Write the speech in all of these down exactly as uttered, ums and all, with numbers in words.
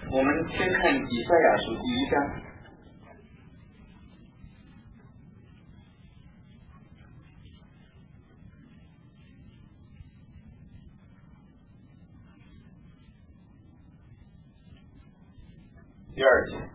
我们先看以赛亚书第一章。第二节，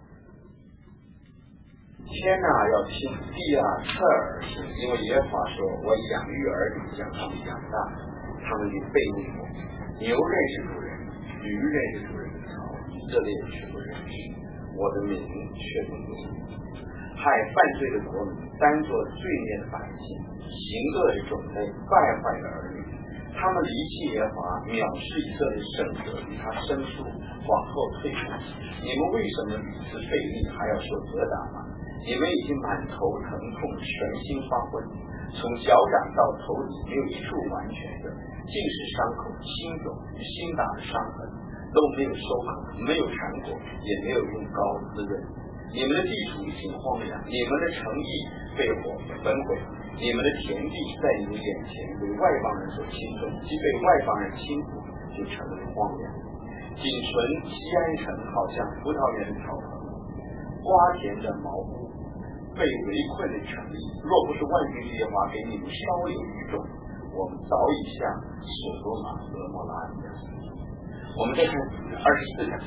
天哪，要听地啊，侧耳听，因为耶和华说：“我养育儿女，将他们养大，他们就背逆我。牛认识主人，驴认识主人的槽，以色列却不认识，我的名却不认识。害犯罪的国民，单作罪孽的百姓，行恶的种类，败坏的儿女。他们离弃耶和华，藐视以色列圣者，与他生疏，往后退步。你们为什么屡次悖逆，还要受责打吗？你们已经满头疼痛，全心发昏，从脚掌到头顶没有一处完全的，尽是伤口轻肿与新打的伤痕，都没有收口，没有缠裹，也没有用膏滋润。你们的地土已经荒凉，你们的城邑被火焚毁，你们的田地在你们眼前为外邦人所侵吞，既被外邦人侵覆，就成为荒凉。仅存西安城，好像葡萄园的草棚，瓜田的茅屋，被围困的城邑。若不是万军之耶和华给你们稍有余种，我们早已像所罗玛和摩拉一样。我们再看二十四章。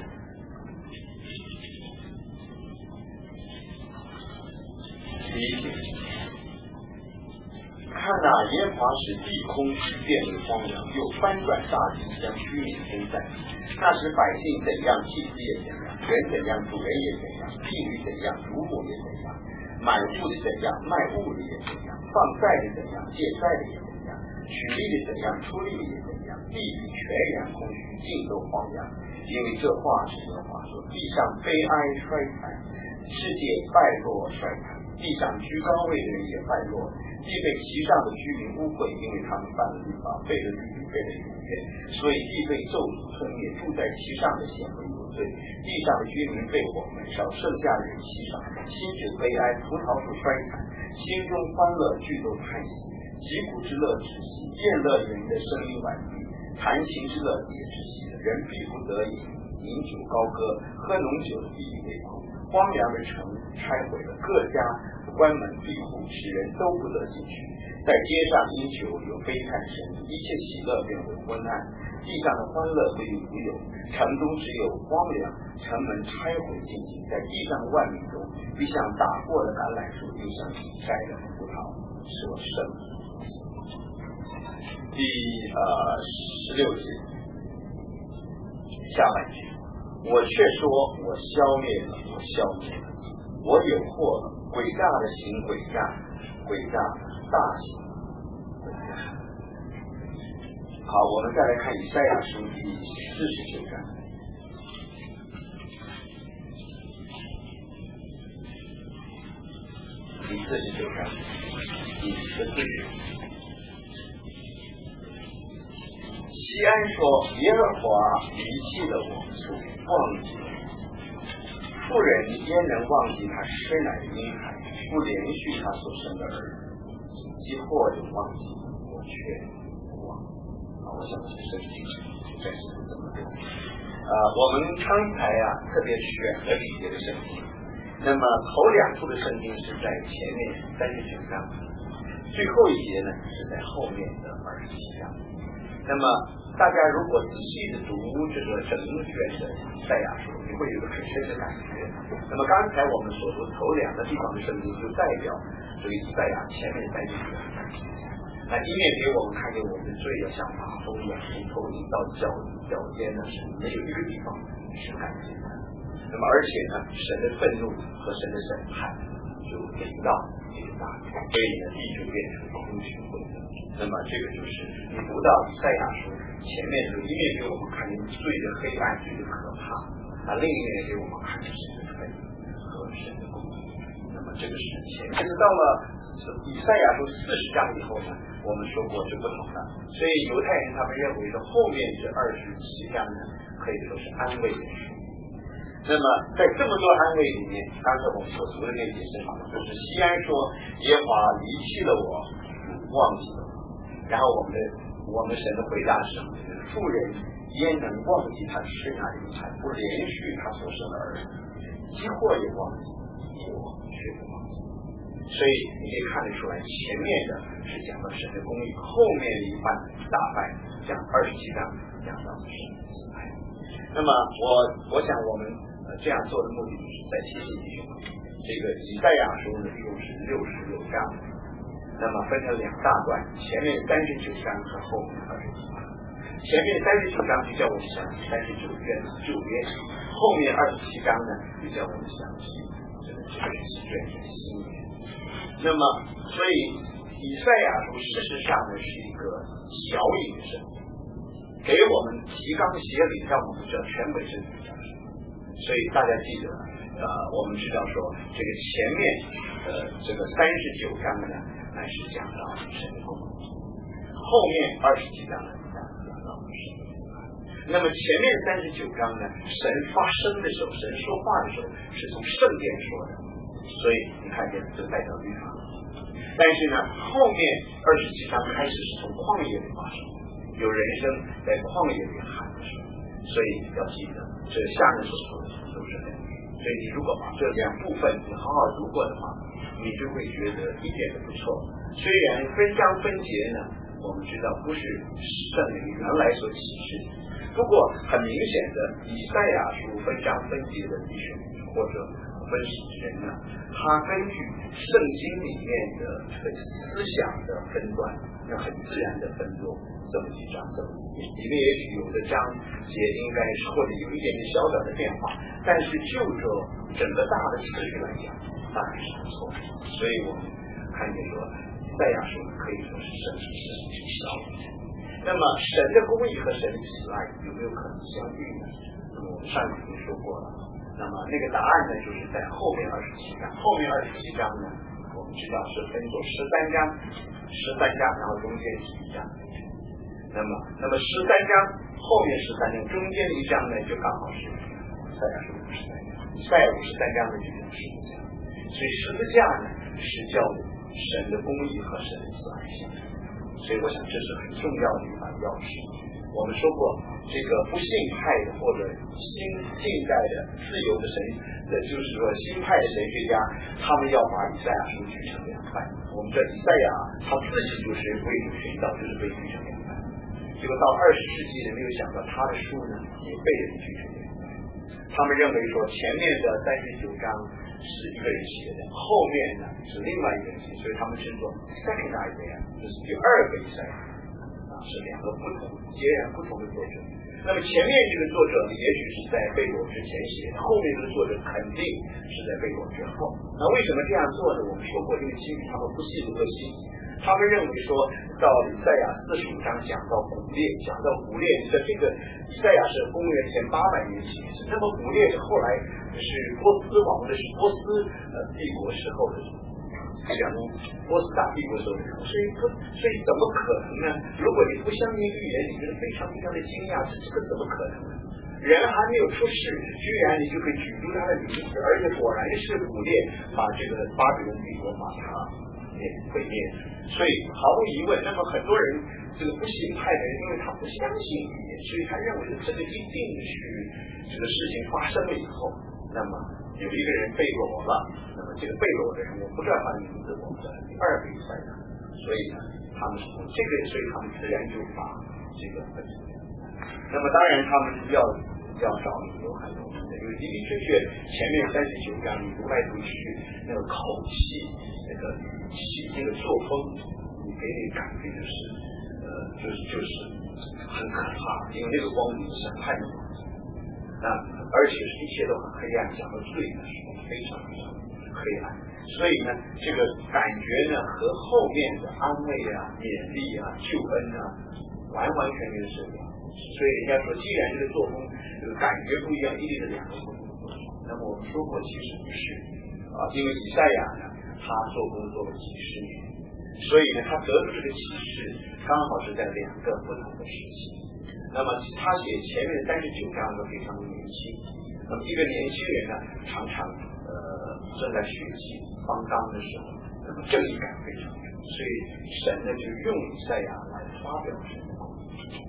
第一节，看哪，耶和华使地空使变为荒凉，又翻转大地，将居民分散。那时百姓怎样，祭司也怎样；人怎样，主人也怎样；婢女怎样，主母也怎样；买物的怎样，卖物的也怎样；放债的怎样，借债的也怎样；取利的怎样，出利的也怎样。地里全然空虚，尽都荒凉。因为这话是耶和华说：地上悲哀衰残，世界败落衰残。地上居高位的人也败落，地被其上的居民污秽，因为他们犯了律法，背了律例，背了永约，所以地被咒诅吞灭，住在其上的显为有罪。地上的居民被火焚烧，剩下的人稀少，心酒悲哀，葡萄树衰残，心中欢乐，俱都叹息。击鼓之乐止息，宴乐人的声音婉闭，弹琴之乐也止息了。人必不得已饮酒高歌，喝浓酒必为苦。荒凉的城拆毁了，各家关门闭户，使人都不得进去。在街上因酒有悲叹声，一切喜乐变为昏暗，地上的欢乐归于无有，城中只有荒凉，城门拆毁尽尽。在地上的万民中，必像打过的橄榄树，就像摘的葡萄，所剩。第呃十六节下半句，我却说我消灭了，我消灭了，我有祸了，诡诈的行诡诈，诡诈大行诡诈。好，我们再来看以赛亚书第四十九章。第四十九章第十四节，西安说：耶和华离弃了我，忘记了妇人焉能忘记他生奶的婴孩，不连续他所生的儿女？既或者忘记，我却不忘记。啊，我想这个圣经暂时不怎么多。啊，我们刚才啊特别选了几节的圣经，那么头两处的圣经是在前面三十九章，最后一节呢是在后面的二十七章。那么大家如果仔细的读这个整卷的赛亚书，你会有一个很深的感觉。那么刚才我们所说头两个地方的圣经就代表这个赛亚前面三十九章，那一面给我们看见我们的罪要像马蜂一样从头顶到脚脚尖呢是没有一个地方是干净的。那么而且呢，神的愤怒和神的审判就临到这个大地，所以呢地就变成空虚混沌。那么这个就是你读到以赛亚书前面就一面给我们看见罪的黑暗，罪的可怕，啊，另一面给我们看见神的愤怒和神的公义。那么这个是前面，但是到了以赛亚书四十章以后呢，我们说过就不同了。所以犹太人他们认为说后面这二十七章呢，可以说是安慰的书。那么在这么多安慰里面，刚才我们所读的那些是什么？就是西安说耶和华离弃了我，忘记了我。然后我们的我们神的回答是什么？妇人焉焉能忘记他生下的婴孩，不连续他所生的儿子？即或也忘记，我却不忘记。所以你可以看得出来，前面的是讲到神的公义，后面的一半大半讲二十七章讲到神的慈爱。那么我我想我们呃这样做的目的就是在提醒弟兄们，这个以赛亚书呢一共是六十六章，那么分成两大段，前面三十九章和后面二十七章。前面三十九章就叫我们想起三十九卷旧约，后面二十七章呢就叫我们想起这个九十七卷的新约。那么所以以赛亚书事实上呢是一个小引的圣经，给我们提纲挈领，让我们知道全本圣经讲什么。所以大家记得呃我们知道说这个前面呃这个三十九章呢乃是讲到神的公义，后面二十七章呢那么前面三十九章呢，神发声的时候，神说话的时候是从圣殿说的，所以你看见就代表律法。但是呢，后面二十七章开始是从旷野里发生，有人生在旷野里喊的时候，所以要记得这下面所说的都是这样。所以你如果把这两部分你好好读过的话，你就会觉得一点都不错。虽然分章分节呢，我们知道不是圣灵原来所启示的。不过很明显的，以赛亚书分章分节的弟兄或者分析人呢，他根据圣经里面的这个思想的分段，那很自然的分作这么几章这么几页，里面也许有的章节应该是或者有一点点小小的变化，但是就着整个大的次序来讲，当然是不错的。所以我们看见说，赛亚书可以说是圣经的小语。那么神的公义和神的慈爱有没有可能相遇呢？那么我们上次已经说过了。那么那个答案呢，就是在后面二十七章。后面二十七章呢，我们知道是分作十三章，十三章，然后中间是一章。那么，那么十三章后面十三章中间的一章呢，就刚好是赛亚书五十三章。赛亚五十三章呢，就是十字架。所以十字架呢，是叫神的公义和神的慈爱相遇。所以我想这是很重要的一把钥匙。我们说过，这个不信派的或者新近代的自由的神的，就是说新派的神学家，他们要把以赛亚书锯成两半。我们这以赛亚他自己就是为主寻道，就是被锯成两半。结果到二十世纪呢，没有想到他的书呢也被人锯成两半。他们认为说前面的三十九章是一个人写的，后面呢是另外一个人写，所以他们称作 second Isaiah， 就是第二个以赛亚啊，是两个不同截然不同的作者。那么前面这个作者呢，也许是在被掳之前写的，后面这个作者肯定是在被掳之后。那为什么这样做呢？我们说过，因为基于他们不信不可信，他们认为说到以赛亚四十五章讲到古列，讲到古列的这个以赛亚是公元前八百年起始，那么古列是后来是波斯王的，是波斯呃帝国时候的讲波斯大帝国时候的人，所以不，所以怎么可能呢？如果你不相信预言，你就是非常非常的惊讶，这这个怎么可能呢？人还没有出世，居然你就可以举出他的名字，而且果然是古列把这个巴比伦帝国把它给毁灭。所以毫无疑问，那么很多人这个不信派的人，因为他不相信预言，所以他认为这个一定是这个事情发生了以后，那么有一个人被掳了，那么这个被掳的人我不知道他的名字，我们的第二个以赛亚，所以呢，他们是从这个，所以他们自然就把这个分出来。那么当然他们要要找理由很容易的，因为的的确确前面三十九章你读来读去，那个口气、那个语气、那个作风，你给你感觉就是呃，就是就是很可怕，因为那个光明是太光明。那而且一切都很黑暗，讲到罪的时候非常非常黑暗，所以呢，这个感觉呢和后面的安慰啊、勉励啊、救恩啊，完完全全是两。所以人家说，既然这个作风、这个感觉不一样，一定是两个不同的作风。那么我们说过，其实不是啊，因为以赛亚呢，他做工做了几十年，所以呢，他得出这个启示，刚好是在两个不同的时期。那么他写前面三十九章都非常的年轻，那么一个年轻人呢，常常呃正在学习方刚的时候，那么正义感非常重，所以神呢就用以赛亚来发表神的公义。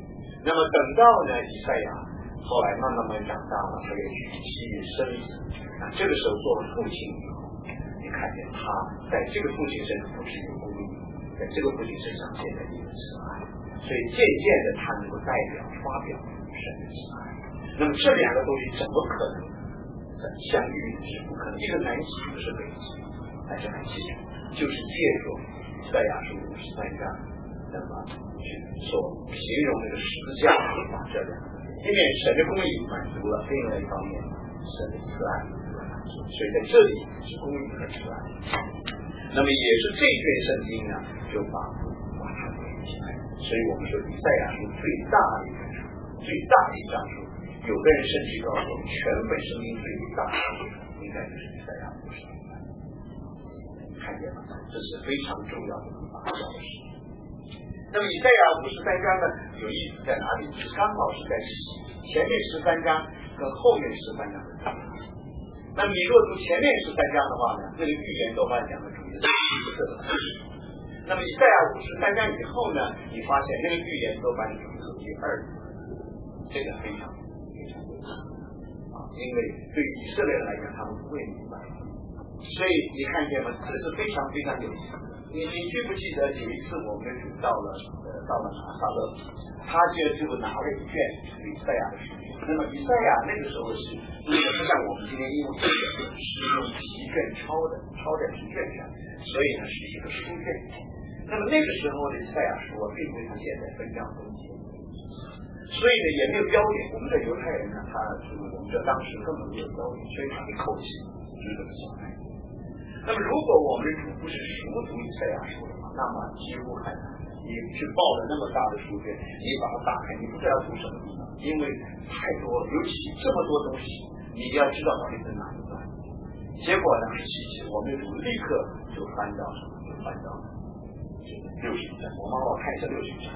那么等到呢以赛亚后来慢慢慢长大了，他也娶妻生子，那这个时候做了父亲以后，你看见他在这个父亲身上不是有公义，在这个父亲身上现在有慈爱，所以渐渐的他能够代表发表神的慈爱。那么这两个东西怎么可能相遇？是不可能，一个南极不是北极，但是很清楚，就是借助以赛亚书五十三章，那么所形容那个十字架把这两个，一面神的公义满足了，另外一方面神的慈爱满足，所以在这里是公义和慈爱。那么也是这卷圣经呢，就把把它连起来。所以我们说以赛亚书最大的一本书，最大的一章书。有的人甚至告诉我们，全本圣经最大的应该就是以赛亚五十三章，看见吗？这是非常重要的一把钥匙。那么以赛亚五十三章呢，有意思在哪里？是刚好是在前面十三章跟后面十三章的在一起。那么你若读前面十三章的话呢，这个预言多半讲的主要是绿色的。那么以赛亚五十三章以后呢，你发现那个预言多半主要第二次，这个非常。啊，因为对于以色列人来讲，他们不会明白，所以你看见吗？这是非常非常有意思的。你你记不记得有一次我们主到了呃到了拿撒勒，他就就拿了一卷以赛亚的书卷。那么以赛亚那个时候是因为不像我们今天英文是用皮卷抄的，抄在皮卷上，所以呢是一个书卷。那么那个时候的以赛亚书并不像现在分章分节。所以呢，也没有标点。我们的犹太人呢，他是我们这当时根本没有标点，所以他一口气就是这么写来。那么，如果我们不是熟读以赛亚书的话，那么几乎很难。你去抱着那么大的书卷，你把它打开，你不知道读什么地方，因为太多，尤其这么多东西，你要知道到底是哪一段。结果呢，很稀奇，我们主立刻就翻到什么？就翻到六十章。我帮我看一下六十章。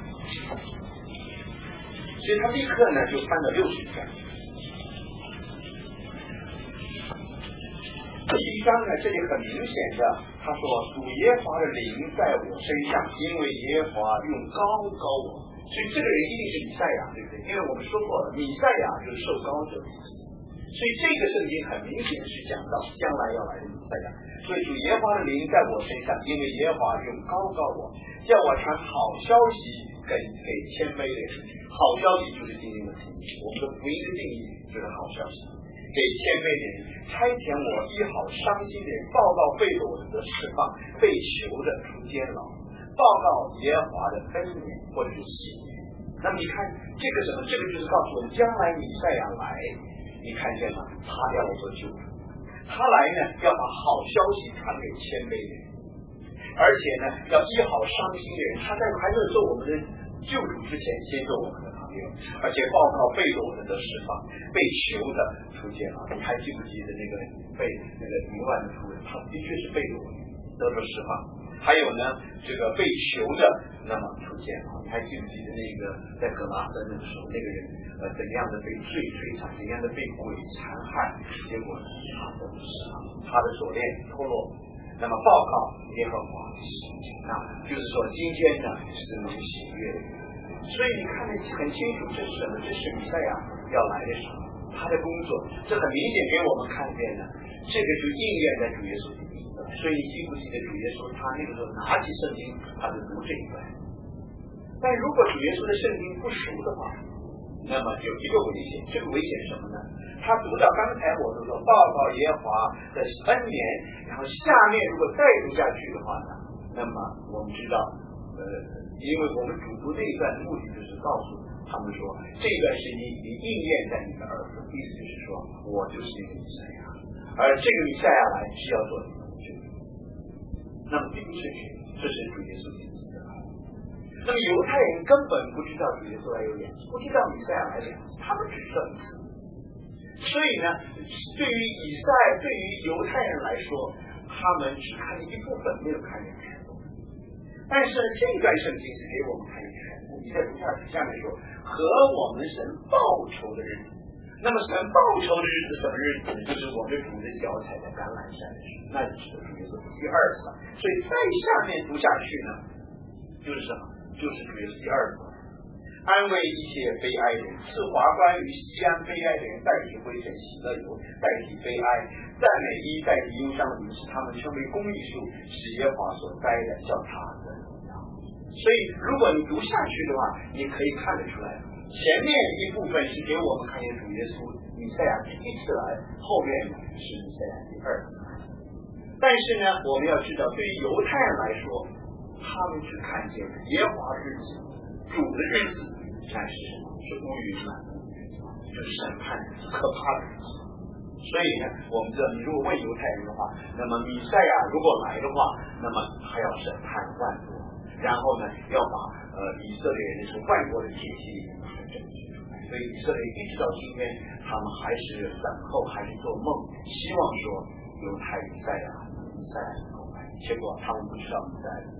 所以他立刻呢就翻到六十章。第一章呢，这里很明显的，他说主耶和华的灵在我身上，因为耶和华用高高我。所以这个人一定是以赛亚，对不对？因为我们说过了，以赛亚就是受高者的意思。所以这个圣经很明显是讲到将来要来的以赛亚。所以主耶和华的灵在我身上，因为耶和华用高高我，叫我传好消息给给谦卑的人。好消息就是今天的福音，我们的福音的定义就是好消息，给谦卑的人，差遣我医好伤心的人，报告被掳的释放，被囚的出监牢，报告耶和华的恩典或者是喜悦。那么你看这个什么？这个就是告诉我们，将来以赛亚来，你看见吗？他要来做救主，他来呢要把好消息传给谦卑的人，而且呢要医好伤心的人，他在还没有做我们的救主之前，先做我们的朋友，而且报告被掳的得释放，被囚的出监牢。你还记不记得那个被那个民万的夫人，他的确是被掳得到释放。还有呢，这个被囚的那么出监牢。你还记不记得那个在格拉森那个时候，那个人呃怎样的被罪摧残，怎样的被鬼残害，结果他得到释放，他的锁链脱落。那么报告耶和华的喜悦，那就是说今天呢是能喜悦的。所以你看得很清楚，这是什么？这是以赛亚要来的时候，他的工作，这很明显给我们看见呢，这个就应验在主耶稣的名字。所以你记不记得主耶稣他那个时候拿起圣经，他就读这一段。但如果主耶稣的圣经不熟的话，那么有一个危险，这个危险是什么呢？他读到刚才我们说报告耶和华的恩年，然后下面如果再读下去的话呢，那么我们知道，呃，因为我们主读这一段的目的就是告诉他们说，这一段是你你应验在你的耳朵，意思就是说我就是那个以赛亚，而这个以赛亚来是要做你的救主。那么这个是谁？这是主耶稣的意思。那么犹太人根本不知道主耶稣来有两次，不知道以赛亚来两次，他们只知道一次。所以呢，对于以赛，对于犹太人来说，他们只看了一部分，没有看见全部。但是这段圣经是给我们看见全部。你在读下去下面说，和我们神报仇的日子。那么神报仇的日子什么日子？就是我们主的脚踩在橄榄山的时候，那就是主耶稣第二次。所以在下面读下去呢，就是什么？就是主耶稣第二次。 安慰一切悲哀人，赐华冠与西安悲哀的人代替灰尘，喜乐油代替悲哀，赞美衣代替忧伤的名，使他们成为公义树，是耶和华所栽的，叫他的荣耀。所以如果你读下去的话，你可以看得出来，前面一部分是给我们看见主耶稣弥赛亚第一次来，后面是弥赛亚第二次来。但是呢，我们要知道，对于犹太人来说，他们只看见耶和华日子、主的日子，但是是乌云满布，就是审判可怕的日子。所以呢，我们知道，你如果问犹太人的话，那么弥赛亚如果来的话，那么他要审判万国，然后呢，要把呃以色列人从万国的体系里面把它整理出来。所以以色列一直到今天，他们还是等候，还是做梦，希望说犹太弥赛亚弥赛亚能够来，结果他们不知道弥赛亚。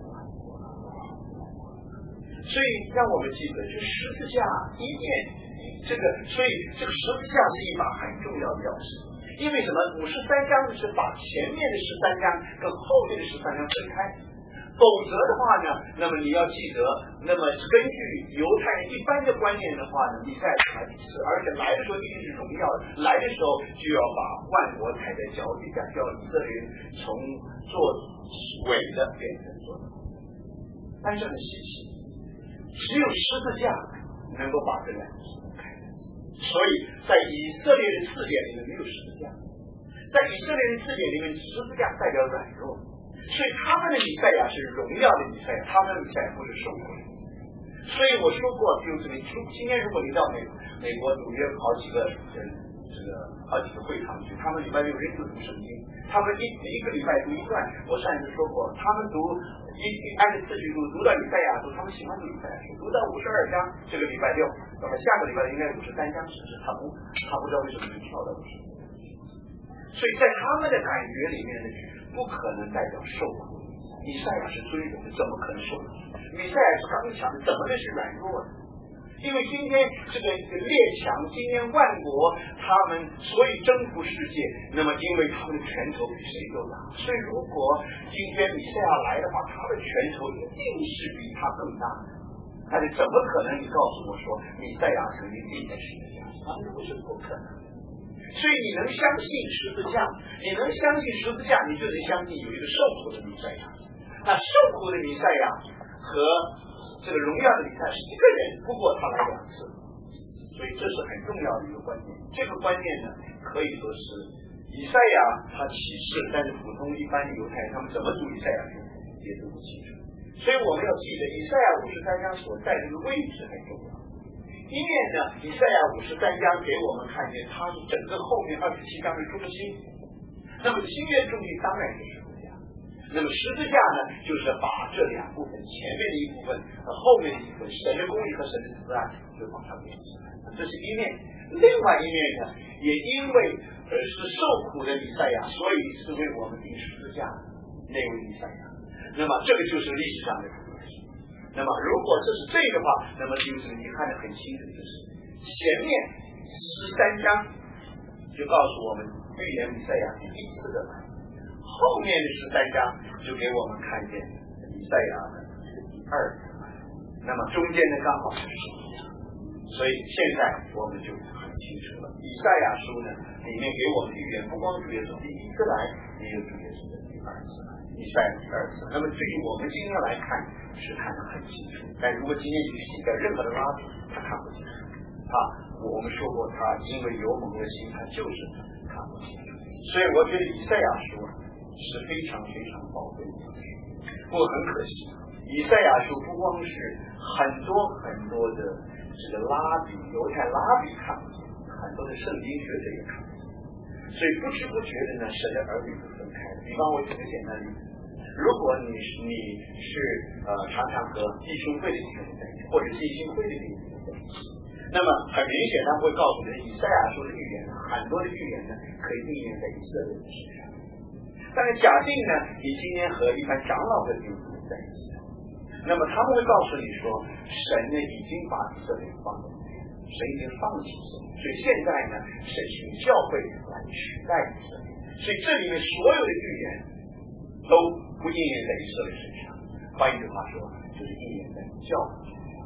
所以让我们记得，就十字架一面，这个，所以这个十字架是一把很重要的钥匙。因为什么？五十三章是把前面的十三章跟后面的十三章分开，否则的话呢，那么你要记得，那么根据犹太人一般的观念的话呢，弥赛亚来一次，而且来的时候一定是荣耀的，来的时候就要把万国踩在脚底下，叫以色列人从做伪的变成做的。但是很稀奇，只有十字架能够把这两个事分开。所以在以色列的字典里面没有十字架，在以色列的字典里面，十字架代表软弱，所以他们的弥赛亚是荣耀的弥赛亚，他们的弥赛亚不是受苦的弥赛亚。所以我说过，就是你今天如果你到美美国纽约好几个人这个好几个会堂去，他们礼拜六人就读圣经，他们一一个礼拜读一段。我上一次说过，他们读一按照次序读，读到以赛亚书，他们喜欢读以赛亚书，读到五十二章，这个礼拜六，那么下个礼拜应该五十三章，只是他不他不知道为什么就跳到五十。所以在他们的感觉里面呢，不可能代表受苦。以赛亚是尊荣的，怎么可能受苦？以赛亚是刚刚讲的，怎么能是软弱的？因为今天这个列强，今天万国他们所以征服世界，那么因为他们的拳头比谁都大，所以如果今天弥赛亚来的话，他的拳头一定是比他更大的。但是怎么可能？你告诉我说弥赛亚曾经立在十字架上，那不是不可能。所以你能相信十字架，你能相信十字架，你就能相信有一个受苦的弥赛亚。那受苦的弥赛亚和这个荣耀的弥赛亚是一个人，不过他来两次，所以这是很重要的一个观念。这个观念呢，可以说是以赛亚他启示，但是普通一般的犹太人他们怎么读以赛亚书也读不清楚。所以我们要记得，以赛亚五十三章所在的这个位置很重要。一面呢，以赛亚五十三章给我们看见，它是整个后面二十七章的中心。那么新约中心当然是十字架。那么十字架呢，就是把这两部分，前面的一部分和后面的一部分，神的公义和神的慈爱，就把它连起来。这是一面。另外一面呢，也因为呃是受苦的以赛亚，所以是为我们定十字架的那位以赛亚。那么这个就是历史上的故事。那么如果这是这个的话，那么就是你看得很清楚，就是前面十三章就告诉我们预言弥赛亚第一次的来，后面的十三章就给我们看见弥赛亚的第二次来，那么中间呢刚好是十字架。所以现在我们就很清楚了，以赛亚书呢里面给我们的预言，不光主耶稣第一次来，也有主耶稣的第二次来，以赛亚第二次。那么对于我们今天来看是看得很清楚，但如果今天你洗掉任何的拉比，他看不清楚啊。我们说过，他因为有蒙的心，他就是看不清楚。所以我觉得以赛亚书是非常非常宝贵的书。不过很可惜，以赛亚书不光是很多很多的这个拉比，犹太拉比看不见，很多的圣经学者也看不见。所以不知不觉的呢，神的儿女是分开的。比方我举个简单例子，如果你是你是呃常常和弟兄会的弟兄在一起，或者是弟兄会的弟兄在一起，那么很明显他会告诉你，以赛亚书的预言，很多的预言呢可以应验在以色列的身上。但是假定呢，你今天和一般长老的弟兄在一起，那么他们会告诉你说，神呢已经把以色列放在那边，神已经放弃以色列，所以现在呢，神是用教会来取代以色列。所以这里面所有的预言都不应验在以色列身上，换一句话说，就是应验在教会身上。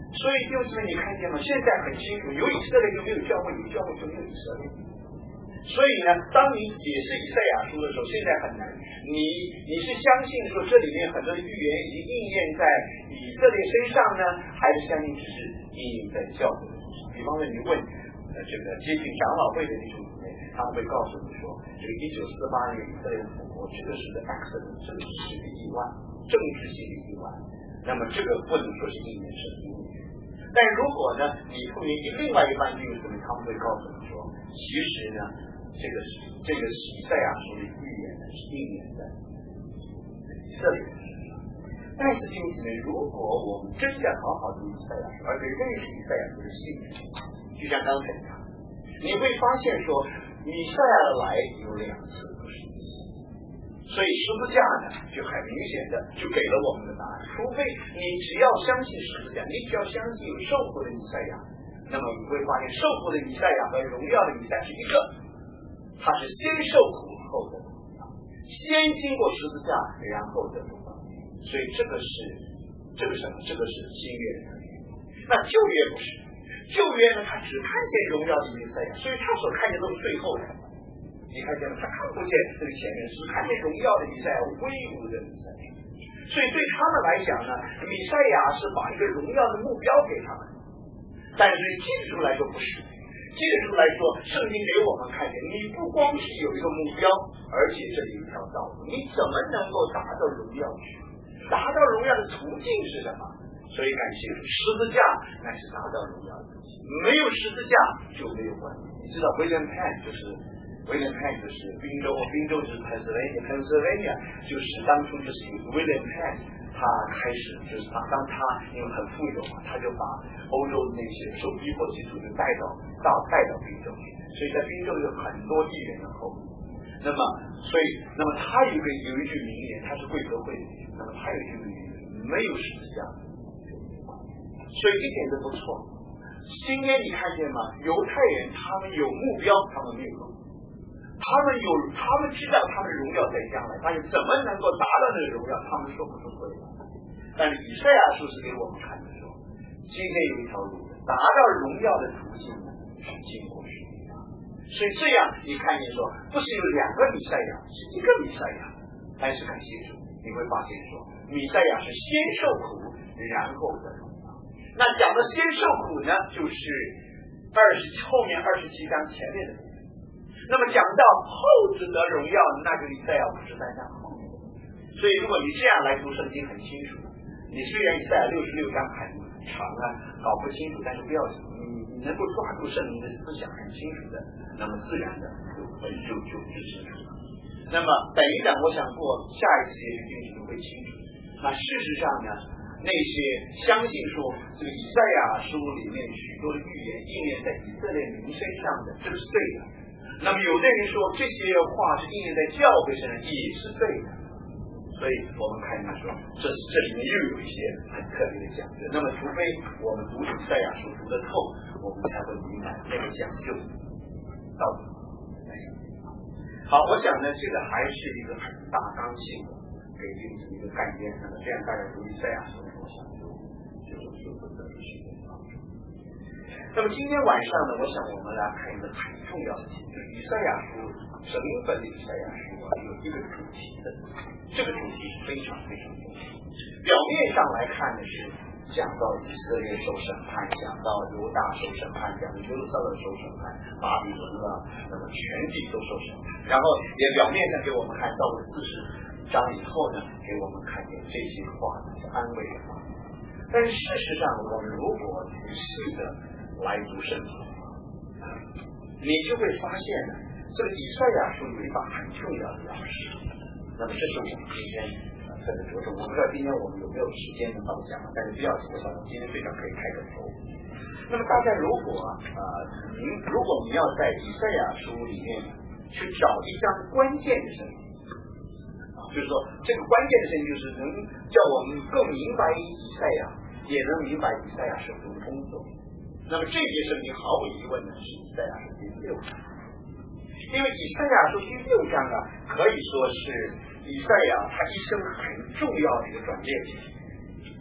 所以弟兄姊妹，你看见吗？现在很清楚，有以色列就没有教会，有教会就没有以色列。所以呢，当你解释以赛亚书的时候，现在很难。你你是相信说这里面很多的预言已经应验在以色列身上呢，还是相信只是应验在教会的身上？比方说，你问呃这个接近长老会的弟兄姊妹，他们会告诉你说，这个一九四八年以色列复活，这个是个 accident， 这个是个意外，政治性的意外。那么这个不能说是应验圣经。但如果呢，你后面另外一半弟兄姊妹，他们会告诉你说，其实呢，这个是这个是以赛亚书的预言呢，是应验在以色列人身上。但是弟兄姊妹，如果我们真的好好读以赛亚书，而且认识以赛亚书的性质，就像刚才讲，你会发现说，以赛亚的来有两次，不是一次。所以十字架呢，就很明显的就给了我们的答案。除非你只要相信十字架，你只要相信有受苦的以赛亚，那么你会发现受苦的以赛亚和荣耀的以赛亚是一个，他是先受苦后的荣耀，先经过十字架，然后的荣耀。所以这个是这个什么？这个是新约的。那旧约不是，旧约呢，他只看见荣耀的以赛亚，所以他所看见都是最后的。你看见了，他看不见这个前面，只看见荣耀的以赛亚，威武的以赛亚。所以对他们来讲呢，以赛亚是把一个荣耀的目标给他们。但是基督徒来说不是，基督徒来说，圣经给我们看见，你不光是有一个目标，而且这里有一条道路，你怎么能够达到荣耀去？达到荣耀的途径是什么？所以感谢十字架乃是达到荣耀的途径，没有十字架就没有关系。你知道 William Penn 就是William Penn 就是宾州，宾州就是 Pennsylvania Pennsylvania 就是当初就是 William Penn 他开始就是他当他因为很富有嘛，他就把欧洲的那些受逼迫基督徒带到到带到宾州去，所以在宾州有很多议员的后裔。那么所以那么他有个有一句名言，他是贵格会的，那么他有一句名言，没有十字架，所以一点都不错。今天你看见吗？犹太人他们有目标，他们没有路。他们有，他们知道他们的荣耀在将来，但是怎么能够达到那个荣耀，他们说不出会来。但是以赛亚书是给我们看的说，今天有一条路，达到荣耀的途径呢，是经过十字架。所以这样你看见说，不是有两个弥赛亚，是一个弥赛亚。但是看清楚，你会发现说，弥赛亚是先受苦，然后的荣耀。那讲的先受苦呢，就是二十后面二十七章前面的。那么讲到后子得荣耀，那就以赛亚不是在那后面。所以如果你这样来读圣经很清楚，你虽然以赛亚六十六章很长啊，搞不清楚，但是不要紧，你你能够抓住圣经的思想很清楚的，那么自然的就就就就清楚了。那么等一等，我想过下一次也许就会清楚。那事实上呢，那些相信说这个以赛亚书里面许多的预言应验在以色列民身上的，这个是对的。那么有的人说这些话是应验在教会身上，也是对的。所以我们看他说，这这里面又有一些很特别的讲究。那么除非我们读以赛亚书读得透，我们才会明白那个讲究到底来讲。好，我想呢，这个还是一个很大纲性的给定出一个概念。那么这样大家读以赛亚书的时候，想就就就会得出许多帮助。那么今天晚上呢，我想我们来看一个很重要的题，就是以赛亚书整本的以赛亚书啊，有一个主题的，这个主题是非常非常重要。表面上来看呢，是讲到以色列受审判，讲到犹大受审判，讲到耶路撒冷受审判，巴比伦了，那么全地都受审判。然后也表面上给我们看到了四十章以后呢，给我们看见这些话是安慰的话。但是事实上，我们如果仔细的来读圣经，你就会发现呢，这个以赛亚书有一把很重要的钥匙。那么这是我们今天特别着重。我不知道今天我们有没有时间能到讲，但是不要紧，我想今天非常可以开个头。那么大家如果呃，您如果你要在以赛亚书里面去找一张关键的圣经，就是说，这个关键的圣经就是能叫我们更明白以赛亚，也能明白以赛亚手中的工作。那么这些圣经毫无疑问呢，是以赛亚书第六章。因为以赛亚书第六章啊，可以说是以赛亚他一生很重要的一个转捩点。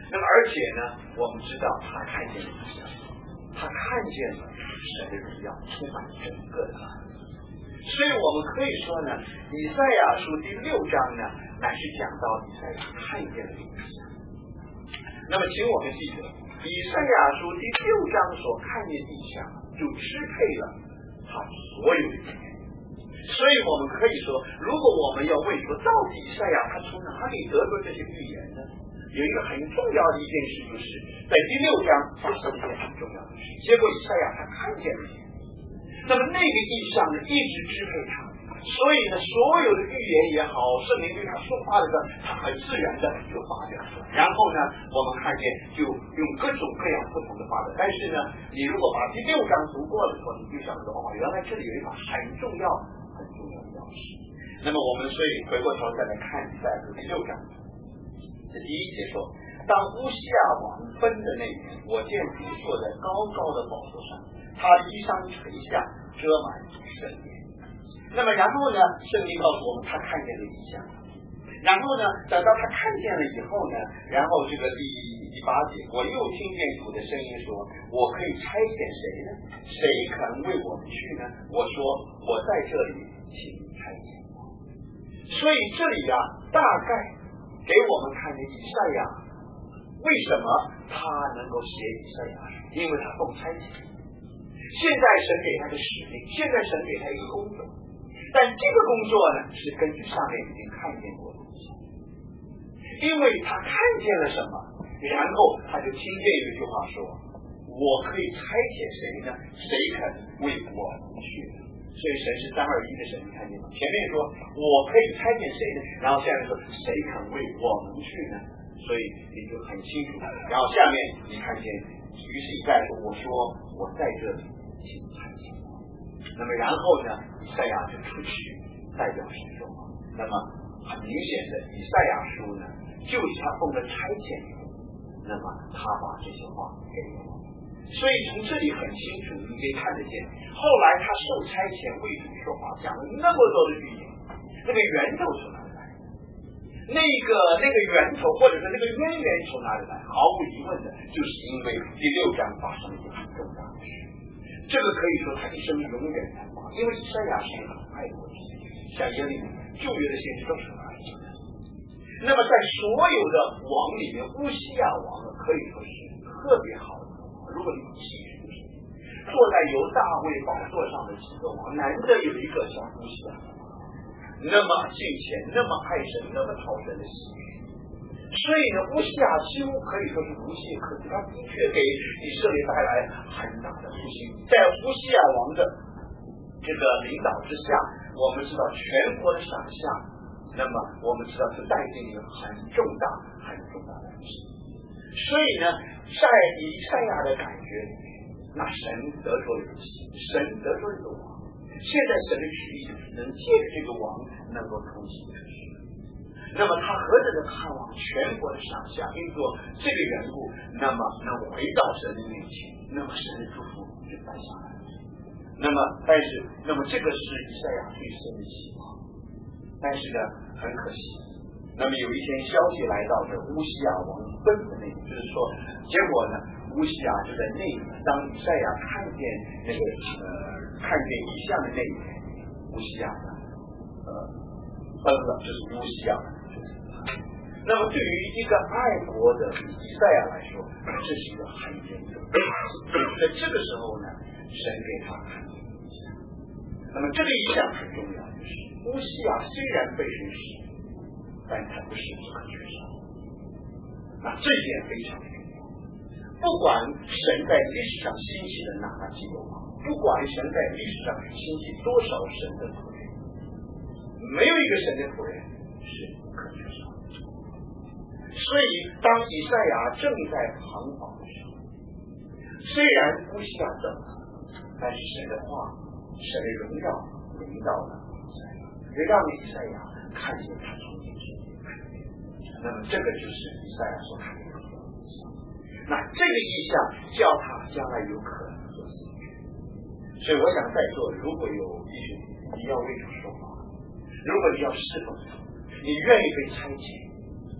那么而且呢，我们知道他看见了异象，他看见了神的荣耀充满整个的大地。所以我们可以说呢，以赛亚书第六章呢，乃是讲到以赛亚看见了异象。那么请我们记得，以赛亚书第六章所看见的异象，就支配了他所有的语言。所以我们可以说，如果我们要问说，到底以赛亚他从哪里得到这些预言呢？有一个很重要的一件事，就是在第六章发生一件很重要的事，结果以赛亚他看见了，那么那个意象呢，一直支配他，所以呢，所有的预言也好，圣灵对他说话的，他很自然的就发表出来。然后呢，我们看见就用各种各样不同的发表。但是呢，你如果把第六章读过了以后，你就想说，哦，原来这里有一把很重要、很重要的钥匙。那么我们所以回过头再来看一下这第六章，这第一节说，当乌西亚王分的那年，我见主坐在高高的宝座上，他衣裳垂下，遮满圣殿。那么然后呢，圣经告诉我们他看见了异象。然后呢，等到他看见了以后呢，然后这个第第八节，我又听见主的声音说，我可以差遣谁呢？谁肯为我们去呢？我说，我在这里，请差遣我。所以这里啊，大概给我们看见以赛亚为什么他能够写以赛亚书，因为他奉差遣。现在神给他的使命，现在神给他一个工作，但这个工作呢，是根据上面已经看见过的东西，因为他看见了什么，然后他就听见一句话说，我可以差遣谁呢？谁肯为我去呢？所以神是三二一的神，你看见吗？前面说我可以差遣谁呢？然后下面说谁肯为我们去呢？所以你就很清楚。然后下面你看见，于是以赛亚说，我说我在这里，请差遣我。那么然后呢，以赛亚就出去代表神说话。那么很明显的，以赛亚书呢，就是他奉了差遣以后，那么他把这些话给了我。所以从这里很清楚，你可以看得见，后来他受差遣为主说话，讲了那么多的预言，那个源头从哪里来？那个那个源头或者是那个渊源从哪里来？毫无疑问的，就是因为第六章发生了一件很重大的事。这个可以说他一生永远难忘，因为以赛亚是一个很爱国的先知，像耶利米旧约的先知都是很爱国的。那么在所有的王里面，乌西亚王呢可以说是特别好的。如果你仔细数，坐在犹大卫宝座上的几个王，难得有一个像乌西亚，那么敬虔，那么爱神，那么讨神的喜悦。所以呢，乌西亚几乎可以说是无懈可击，他的确给以色列带来很大的复兴。在乌西亚王的这个领导之下，我们知道全国的赏下，那么我们知道是带进一个很重大、很重大的复兴。所以呢，在以赛亚的感觉，那神得着了一个喜，神得着了一个王。现在神的旨意就是能借着这个王能够通行出去。那么他何等的盼望全国的上下，因着这个缘故，那么能回到神的面前，那么神的祝福就带下来了。那么，但是，那么这个是以赛亚最深的希望。但是呢，很可惜。那么有一天消息来到这乌西亚王分的那里，就是说，结果呢，乌西亚就在那里，当以赛亚看见那个呃看见异象的那一天，乌西亚呢，呃分了，这是乌西亚的。那么对于一个爱国的以赛亚来说，这是一个很严重的。在这个时候呢，神给他看见异象。那么这个异象很重要，就是乌西亚虽然被神使，但他不是不可缺少。那这一点非常重要。不管神在历史上兴起的哪几个王，不管神在历史上兴起多少神的仆人，没有一个神的仆人是不可缺少的。所以当以赛亚正在彷徨的时候，虽然乌西亚等了，但是神的话，神的荣耀临到了以赛亚，也让以赛亚看见他从眼前看见。那么这个就是以赛亚所看见的意象。那这个意象叫他将来有可能做先知。所以我想在座如果有弟兄姐妹，你要为主说话，如果你要侍奉他，你愿意被差遣，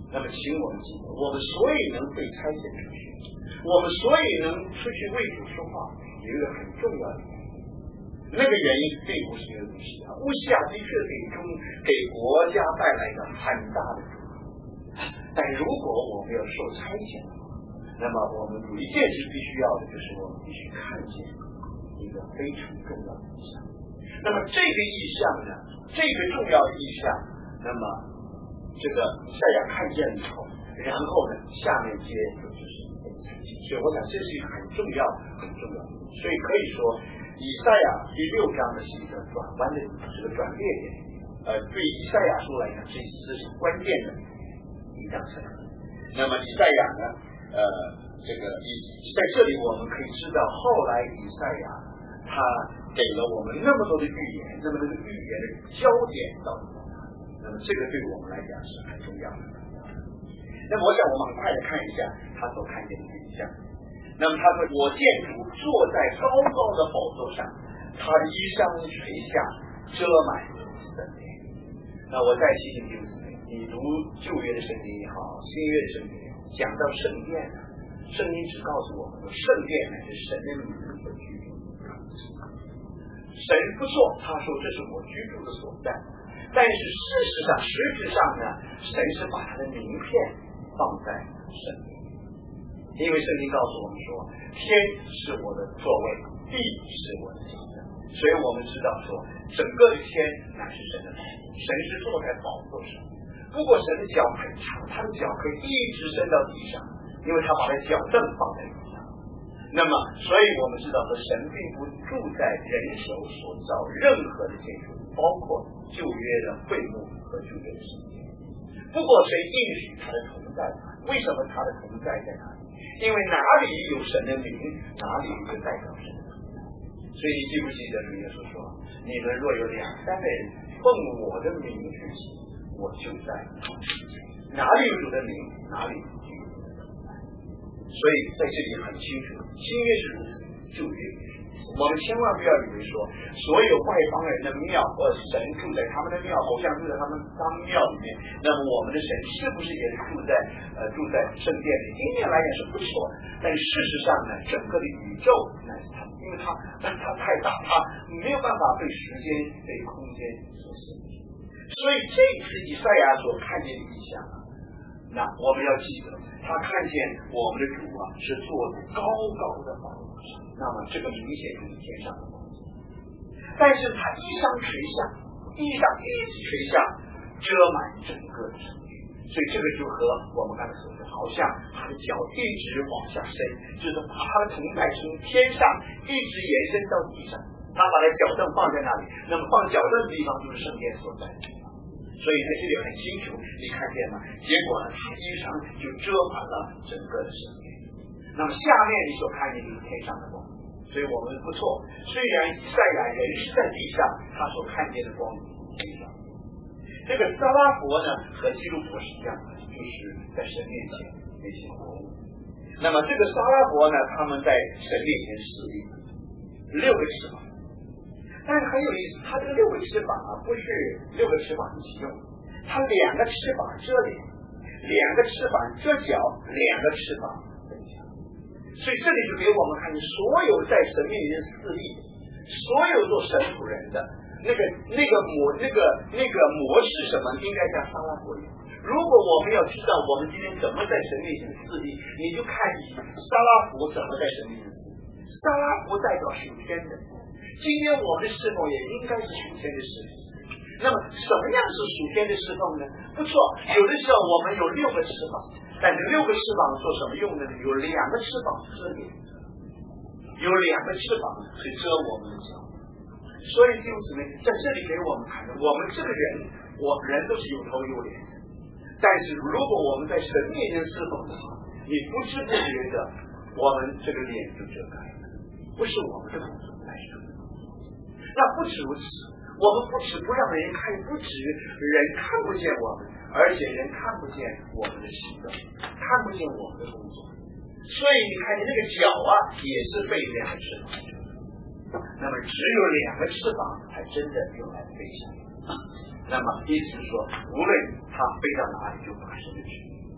那么，请我们记得，我们所以能被差遣出去，我们所以能出去为主说话，有一个很重要的原因。那个原因并不是因为乌西亚，乌西亚的确给中给国家带来一个很大的助力。但如果我们要受差遣的话，那么我们有一件事必须要的，就是我们必须看见一个非常重要的意象。那么这个意象呢，这个重要的意象，那么这个以赛亚看见了以后，然后呢，下面接着就是被差遣。所以我想这是一个很重要、很重要的。所以可以说，以赛亚第六章呢是一个转弯的这个转捩点。呃，对以赛亚书来讲，这这是关键的一章圣经。那么以赛亚呢，呃，这个以在这里我们可以知道，后来以赛亚他给了我们那么多的预言，那么这个预言的焦点到底在哪里？那么这个对我们来讲是很重要的。那么我想我们很快的看一下他所看见的影像。那么他说：“我见主坐在高高的宝座上，他的衣裳垂下，遮满圣殿。”那我再提醒弟兄姊妹，你读旧约的圣经也好，新约的圣经也好，讲到圣殿呢，圣经只告诉我们说，圣殿乃是神的名所居住的。神不错，他说这是我居住的所在。但是事实上，实质上呢，神是把他的名片放在圣殿。因为圣经告诉我们说，天是我的座位，地是我的脚凳，所以我们知道说，整个的天乃是神的宝座，神是坐在宝座上。不过神的脚很长，他的脚可以一直伸到地上，因为他把他脚凳放在地上。那么，所以我们知道说，神并不住在人手所造任何的建筑，包括旧约的会幕和旧约的圣殿。不过神应许他的同在，为什么他的同在在哪里？因为哪里有神的名，哪里就代表神的同在。所以你记不记得主耶稣说：“你们若有两三个人奉我的名聚集，我就在哪里有主的名，哪里就有主的同在。”所以在这里很清楚，新约是如此，旧约也是如此。我们千万不要以为说，所有外邦人的庙或神住在他们的庙，偶像住在他们他们庙里面，那么我们的神是不是也是住在呃住在圣殿里？今天来讲是不错的，但事实上呢，整个的宇宙乃是他，因为他他太大，他没有办法被时间被空间所限制。所以这次以赛亚所看见的意象啊，那我们要记得，他看见我们的主啊是坐在高高的宝座上，那么这个明显就是天上的宝座。但是他衣裳垂下，衣裳一直垂下，遮满整个的城区。所以这个就和我们刚才说的，好像他的脚一直往下伸，就是把他的同在从天上一直延伸到地上。他把他脚凳放在那里，那么放脚凳的地方就是圣殿所在的地方。所以在这里很清楚，你看见吗？结果呢，他衣裳就遮满了整个的圣殿。那么下面你所看见就是天上的光，所以我们不错。虽然以赛亚人是在地上，他所看见的光是天上。这个撒拉佛呢和基督徒是一样的，就是在神面前那些活物。那么这个撒拉佛呢，他们在神面前侍立，六个翅膀。但是很有意思，它这个六个翅膀啊，不是六个翅膀一起用，它两个翅膀遮脸，两个翅膀遮脚，两个翅膀分享。所以这里就给我们看见，所有在神面前侍立，所有做神仆人的那个那个模那个那个模式什么，应该像撒拉佛一样。如果我们要知道我们今天怎么在神面前侍立，你就看撒拉佛怎么在神面前侍立。撒拉佛代表属天的。今天我们的侍奉也应该是属天的侍奉。那么什么样是属天的侍奉呢？不错，有的时候我们有六个翅膀，但是六个翅膀做什么用的呢？有两个翅膀遮脸，有两个翅膀可以遮我们的脚。所以弟兄姊妹，在这里给我们看的，我们这个人，我人都是有头有脸的。但是如果我们在神面前侍奉的时候，你不知不觉的，我们这个脸就遮盖了，不是我们的工作，乃是神的工作。那不止如此，我们不止不让人看，不止人看不见我们，而且人看不见我们的行动，看不见我们的工作。所以你看见那个脚啊，也是被两个翅膀遮。那么只有两个翅膀才真的用来飞翔。那么意思是说，无论它飞到哪里，就发生的指引。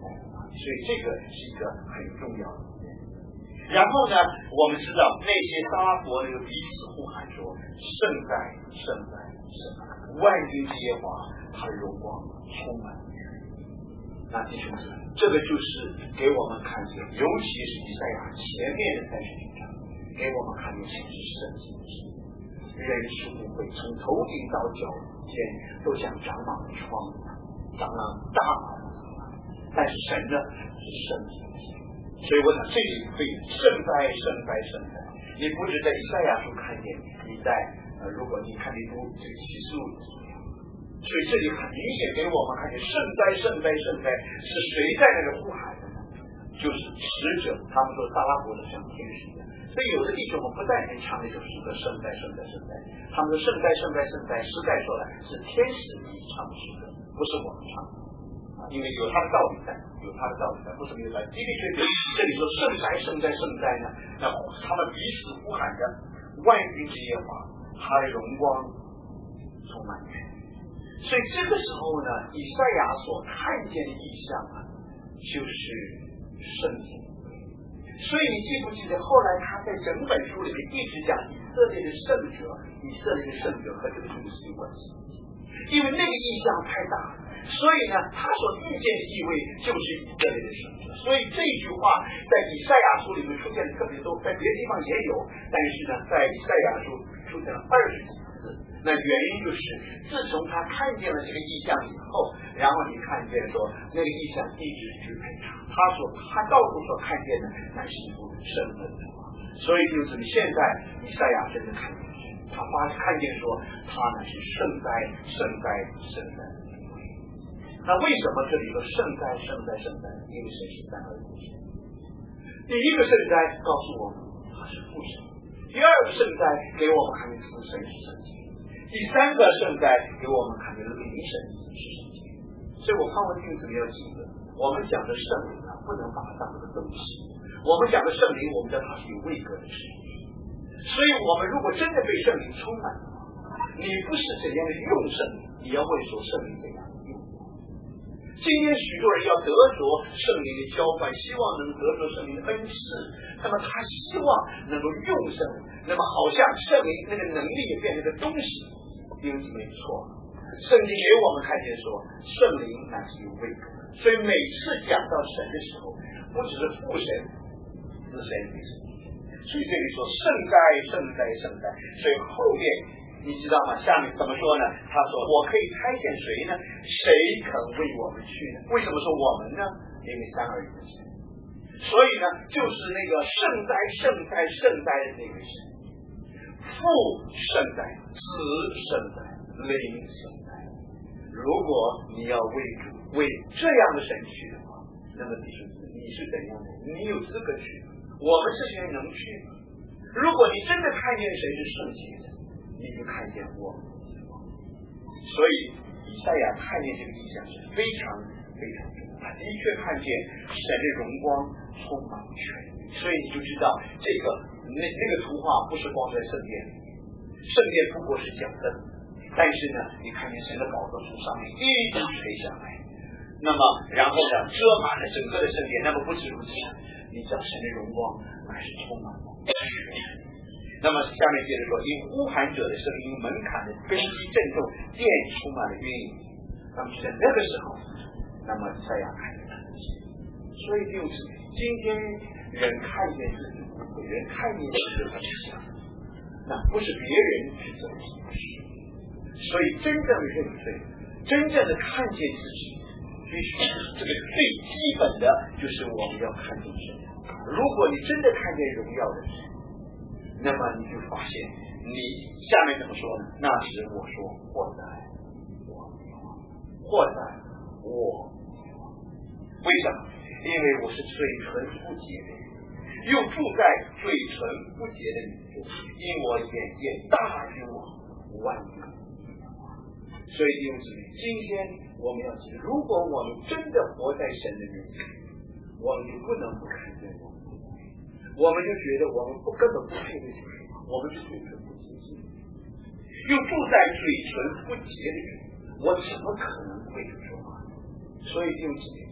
所以这个是一个很重要的。然后呢，我们知道那些沙拉伯那个彼此呼喊说：“圣哉，圣哉，圣哉！万军之耶和华，他的荣光充满了。”那弟兄姊妹，这个就是给我们看见，尤其是以赛亚前面的三十九章，给我们看见什么是圣经。人是不会从头顶到脚尖都像长满了疮，长了大麻子，但是神呢是圣经。所以我想这里可以圣哉圣哉圣哉，你不只在以赛亚书看见，你在呃如果你看你读这个启示录，所以这里很明显给我们看见圣哉圣哉圣哉是谁在那个呼喊的呢？就是使者，他们说撒拉伯的像天使一样。所以有的弟兄们不但能唱那首诗歌圣哉圣哉圣哉，他们说圣哉圣哉圣哉，实在说来是天使你唱诗歌，不是我们唱的。因为有他的道理在，有他的道理在，不是没有道理。的的确确，这里说圣哉圣哉圣哉呢，那他们彼此呼喊着万军之耶和华，他的荣光充满全地。所以这个时候呢，以赛亚所看见的意象啊，就是圣经。所以你记不记得后来他在整本书里面一直讲以色列的圣者，以色列的圣者和这个主是有关系，因为那个意象太大了。所以呢，他所预见的意味就是以色列的圣者。所以这句话在以赛亚书里面出现的特别多，在别的地方也有，但是呢，在以赛亚书出现了二十几次。那原因就是，自从他看见了这个意象以后，然后你看见说那个意象一直去陪他，他所他到处所看见的，那是一幅身份的话。所以就是你现在以赛亚真的看见，他发看见说他呢是圣哉圣哉圣哉。那为什么这里说圣哉圣哉圣哉？因为神是三而一神。第一个圣哉告诉我们他是父神，第二个圣哉给我们看见是神是圣经，第三个圣哉给我们看见灵神是圣经。所以我盼望弟兄姊妹要记得，我们讲的圣灵啊，不能把它当成东西。我们讲的圣灵，我们知道它是有位格的圣灵。所以我们如果真的被圣灵充满的话，你不是怎样的用圣灵，你要会说圣灵怎样用。今天许多人要得着圣灵的浇灌，希望能得着圣灵的恩赐，那么他希望能够用圣灵，那么好像圣灵那个能力也变成个东西，因此没错。圣经给我们看见说，圣灵乃是有位格的，所以每次讲到神的时候，不只是父神、子神、女神，所以这里说圣哉、圣哉、圣哉，所以后面。你知道吗？下面怎么说呢？他说：“我可以差遣谁呢？谁肯为我们去呢？”为什么说我们呢？因为三而一的神，所以呢，就是那个圣哉、圣哉、圣哉的那位神，父圣哉，子圣哉，灵圣哉。如果你要为主为这样的神去的话，那么你是你是怎样的？你有资格去？我们这些人能去吗？如果你真的看见神是圣洁的，你就看见我。所以以赛亚看见这个意象是非常非常重要，他的确看见神的荣光充满全地，所以你就知道这个那那个图画不是光在圣殿里，圣殿不过是讲的，但是呢，你看见神的宝座从上面一直垂下来，那么然后呢遮满了整个的圣殿，那么不止如此，你知道神的荣光乃是充满了全地。那么下面接着说，因呼喊者的声音，门槛的根基震动，殿充满了晕影。那么在那个时候，那么以赛亚看见他自己。所以就是今天人看见自己，人看见自己的想，那不是别人去怎么解释。所以真正的认罪，真正的看见自己，必须这个最基本的就是我们要看见神。如果你真的看见荣耀的神，那么你就发现，你下面怎么说呢？那时我说，或在我，或在我，为什么？因为我是嘴唇不洁的人，又住在嘴唇不洁的女中，因我眼界大于我万有。所以弟兄姊妹，今天我们要记得，如果我们真的活在神的面前，我们就不能不看见我们。我们就觉得我们不根本不配为主说话，我们是嘴唇不洁净，又住在嘴唇不洁的人，我怎么可能为主说话？所以弟兄姊妹，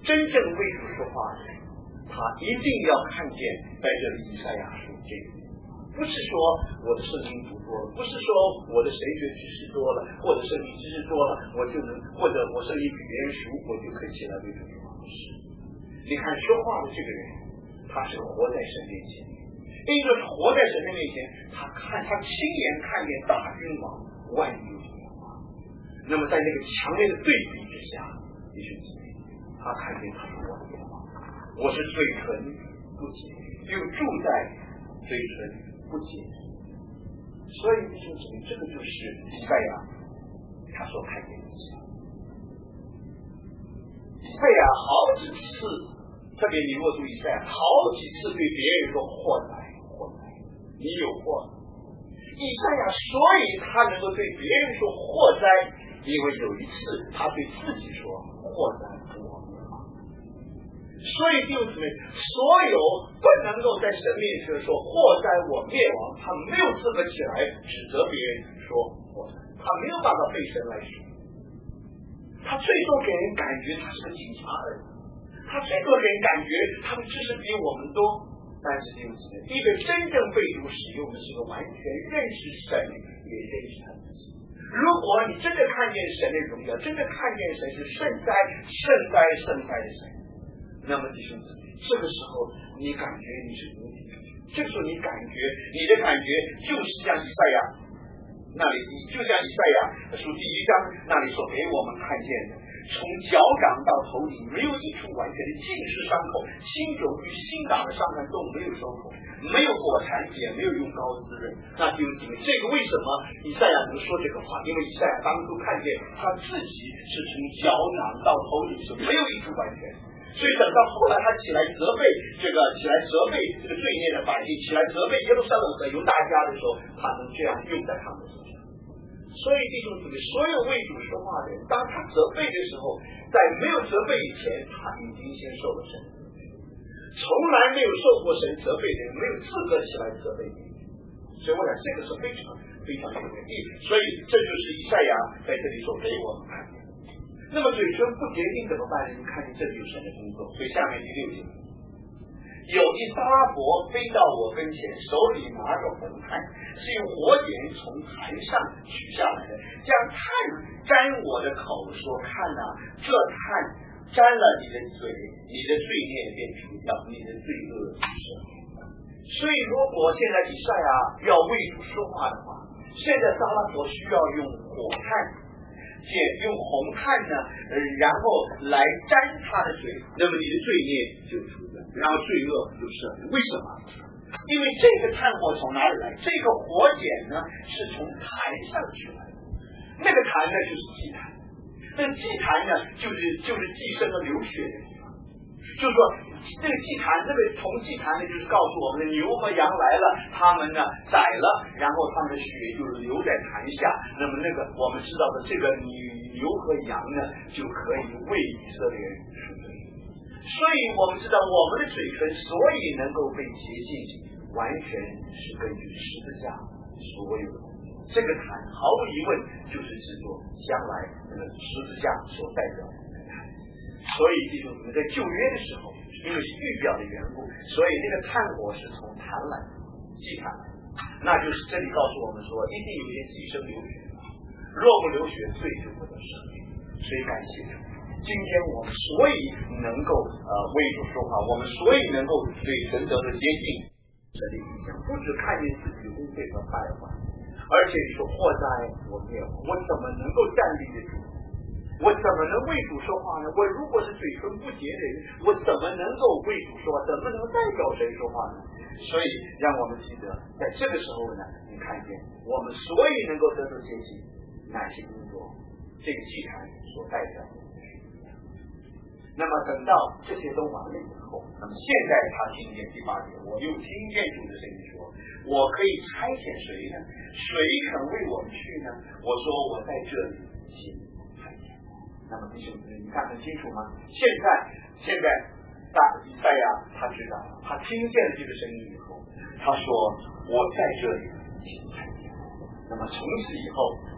真正为主说话的人，他一定要看见在这里以赛亚书这个，不是说我的圣经读多了，不是说我的神学知识多了，或者圣经知识多了，我就能，或者我圣经比别人熟，我就可以起来为主说话。不是，你看说话的这个人，他是活在神面前，因为是活在神的面前，他看他亲眼看见大君王万有的变化。那么在那个强烈的对比之下，弟兄姊妹，他看见他是我的变化，我是嘴唇不洁，又住在嘴唇不洁。所以弟兄姊妹，这个就是以赛亚他所看见的事。以赛亚好几次，特别你若读以赛亚，好几次对别人说祸哉祸哉，你有祸。以赛亚所以他能够对别人说祸哉，因为有一次他对自己说祸哉我灭亡。所以弟兄姊妹，所有不能够在神面前说祸哉我灭亡，他没有资格起来指责别人说祸哉，他没有办法被神来说。他最多给人感觉他是个警察而已，他最多给人感觉他的知识比我们多，但是弟兄姊妹，一个真正被主使用的是个完全认识神也认识他自己。如果你真的看见神的荣耀，真的看见神是圣哉圣哉圣哉的神，那么弟兄姊妹，这个时候你感觉你是无敌的，这个时候你感觉你的感觉就是像以赛亚那里，就像以赛亚书第一章那里所给我们看见的，从脚掌到头顶没有一处完全的尽是伤口，心肿与心长的伤痕都没有收口，没有果蚕，也没有用膏滋润。那弟兄姊妹，这个为什么以赛亚能说这个话？因为以赛亚当初看见他自己是从脚掌到头顶是没有一处完全，所以等到后来他起来责备这个起来责备这个罪孽的百姓，起来责备耶路撒冷和犹大家的时候，他能这样用在他们身上。所以弟兄姊妹，所有为主说话的人，当他责备的时候，在没有责备以前，他已经先受了神的责备。从来没有受过神责备的人，没有资格起来责备你。所以我想这个是非常非常有意义。所以这就是以赛亚在这里所给我们看见。那么嘴唇不洁净怎么办呢？你看见这里有神的工作。所以下面第六节，有一撒拉伯飞到我跟前，手里拿着红炭，是用火点从坛上取下来的，将炭沾我的口，说：看哪，这炭沾了你的嘴，你的罪孽便除掉，你的罪恶就赦免。所以如果现在以赛亚要为主说话的话，现在撒拉伯需要用火炭，且用红炭呢，呃，然后来沾他的嘴，那么你的罪孽就除掉，然后罪恶就赦免。为什么？因为这个炭火从哪里来？这个火碱呢是从坛上取来的，那个坛呢就是祭坛，那个祭坛呢就是就是祭牲的流血的地方，就是说这个祭坛，那个从祭坛呢就是告诉我们的牛和羊来了，他们呢宰了，然后他们的血就是流在坛下，那么那个我们知道的这个牛和羊呢就可以为以色列人赎罪。所以我们知道我们的嘴唇所以能够被洁净，完全是根据十字架所有的。这个坛毫无疑问就是指着将来那个十字架所代表的坛。所以弟兄姊妹，在旧约的时候，因为是预表的缘故，所以那个炭火是从坛来的，祭坛来的，那就是这里告诉我们说，一定有些祭牲流血，若不流血，罪就不得赦免。所以感谢主，今天我们所以能够呃为主说话，我们所以能够对神得的接近，这里影响不只看见自己污秽和败坏，而且你说祸哉我灭亡，我怎么能够站立得住？我怎么能为主说话呢？我如果是嘴唇不洁的人，我怎么能够为主说话？怎么能代表神说话呢？所以让我们记得，在这个时候呢，你看见我们所以能够得到接近，哪些工作，这个祭坛所代表的。那么等到这些都完了以后，那么现在他听见第八节，我又听见主的声音说，我可以差遣谁呢？谁肯为我们去呢？我说我在这里，请差遣。那么弟兄姊妹，你看很清楚吗？现在现在大以赛亚他知道，他听见了这个声音以后，他说我在这里，请差遣。那么从此以后，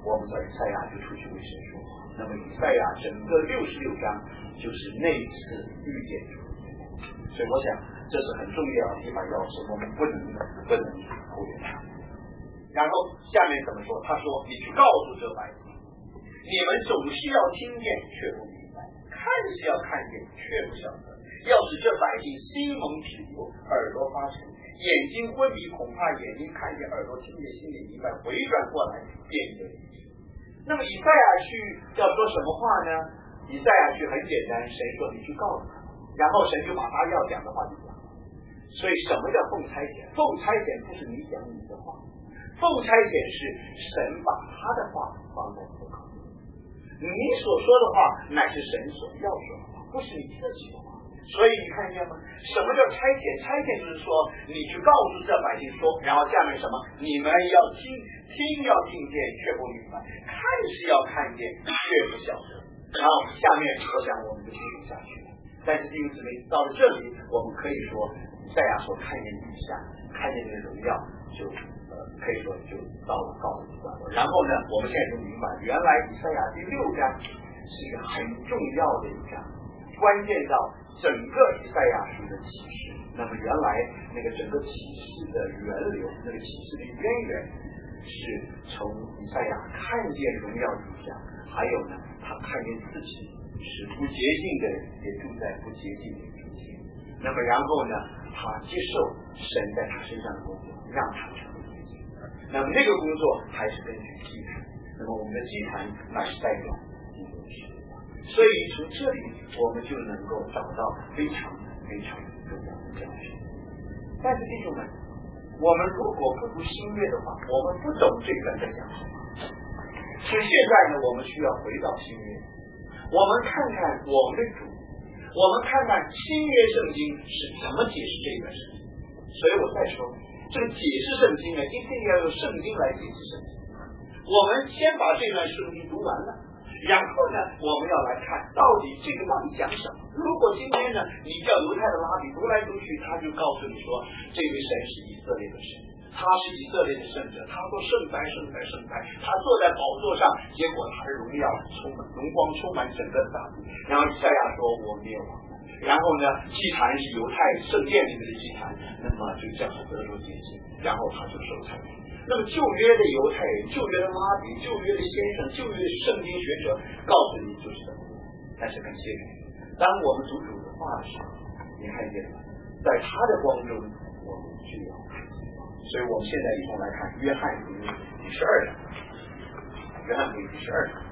我们说以赛亚就出去为神说话。那么以赛亚整个六十六章就是那一次遇见主，所以我想这是很重要的一把钥匙，我们不能不能忽略它。然后下面怎么说？他说：“你去告诉这百姓，你们总是要听见，却不明白；看是要看见，却不晓得。要使这百姓心蒙ผิ毒，耳朵发沉，眼睛昏迷，恐怕眼睛看见，耳朵听见，心里明白，回转过来，便得灵气。”那么以赛亚去要说什么话呢？以赛亚去很简单，神说你去告诉他，然后神就把他要讲的话就讲。所以什么叫奉差遣？奉差遣不是你讲你的话，奉差遣是神把他的话放在你的口里，你所说的话乃是神所要说的话，不是你自己的话。所以你看见吗？什么叫差遣？差遣就是说你去告诉这百姓说，然后下面什么？你们要听，听要听见，却不明白；看是要看见，却不晓得。然后下面我想我们就继续下去了。但是弟兄姊妹，到了这里，我们可以说以赛亚所看见以下，看见这个荣耀，就呃可以说就到了告诉你段落。然后呢，我们现在就明白，原来以赛亚第六章是一个很重要的一章，关键到整个以赛亚书的启示。那么原来那个整个启示的源流，那个启示的渊源是从以赛亚看见荣耀底下，还有呢他看见自己是不洁净的人也住在不洁净的人中间。那么然后呢他接受神在他身上的工作，让他成为洁净。那么那个工作还是根据祭坛，那么我们的祭坛那是代表基督的使徒。所以从这里我们就能够找到非常非常重要的教训。但是弟兄们，我们如果不读新约的话，我们不懂这个在讲什么。所以现在呢，我们需要回到新约，我们看看我们的主，我们看看新约圣经是怎么解释这段圣经。所以我再说，这个解释圣经呢，一定要用圣经来解释圣经。我们先把这段圣经读完了，然后呢，我们要来看到底这个到底讲什么。如果今天呢，你叫犹太的拉比读来读去，他就告诉你说，这位神是以色列的神，他是以色列的圣者，他说圣哉圣哉圣哉，他坐在宝座上，结果他的荣耀充满荣光充满整个大地。然后以赛亚说我灭亡了，然后呢，祭坛是犹太圣殿里面的祭坛，那么就叫他得着洁净，然后他就受裁。那么旧约的犹太人、旧约的拉比、旧约的先生、旧约的圣经学者告诉你就是这么。但是感谢主，当我们读主的话的时候，你看见了，在他的光中我们需要看见。所以我们现在一同来看约翰福音第十二章，约翰福音第十二章。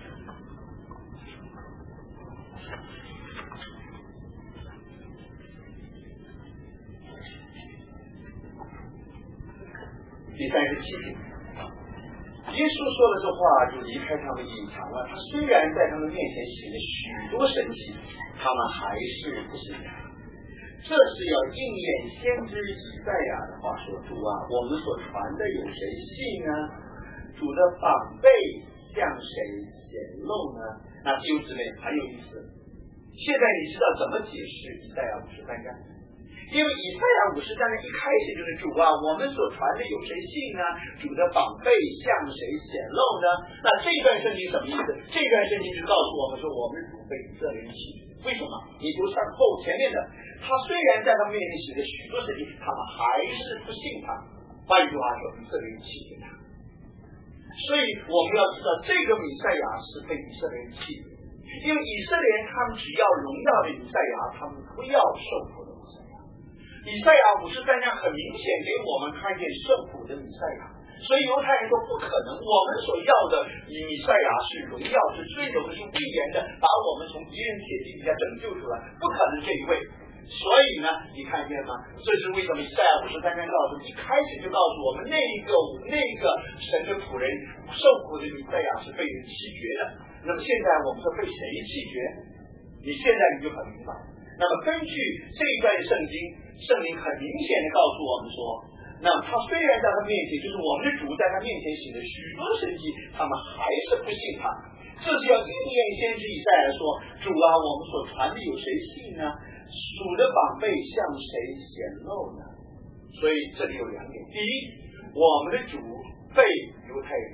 第三十七节，耶稣说了这话就离开他们隐藏了。他虽然在他们面前行了许多神迹，他们还是不信他。这是要应验先知以赛亚的话说：主啊，我们所传的有谁信呢？主的膀臂向谁显露呢？那弟兄姊妹很有意思。现在你知道怎么解释以赛亚五十三章？因为以赛亚五十章的一开始就是主啊，我们所传的有谁信呢？主的膀臂向谁显露呢？那这段圣经什么意思？这段圣经就告诉我们说，我们主被以色列人弃。为什么？你读上后前面的，他虽然在他面前写了许多神迹，他们还是不信他。换句话说，以色列人弃绝他。所以我们要知道，这个弥赛亚是被以色列人弃绝，因为以色列人他们只要荣耀的弥赛亚，他们不要受苦的弥赛亚。以赛亚五十三章很明显给我们看见受苦的弥赛亚，所以犹太人说不可能，我们所要的以弥赛亚是荣耀，是尊荣的，是威严的，把我们从敌人铁骑底下拯救出来，不可能这一位。所以呢，你看见吗？这是为什么以赛亚五十三章告诉一开始就告诉我们，那个那个神的仆人受苦的弥赛亚是被人弃绝的。那么现在我们说被谁弃绝？你现在你就很明白。那么根据这一段圣经，圣灵很明显的告诉我们说，那么他虽然在他面前，就是我们的主在他面前行了许多神迹，他们还是不信他。这是要应验先知以赛亚说，主啊，我们所传的有谁信呢？主的膀臂向谁显露呢？所以这里有两点：第一，我们的主被犹太人弃绝；第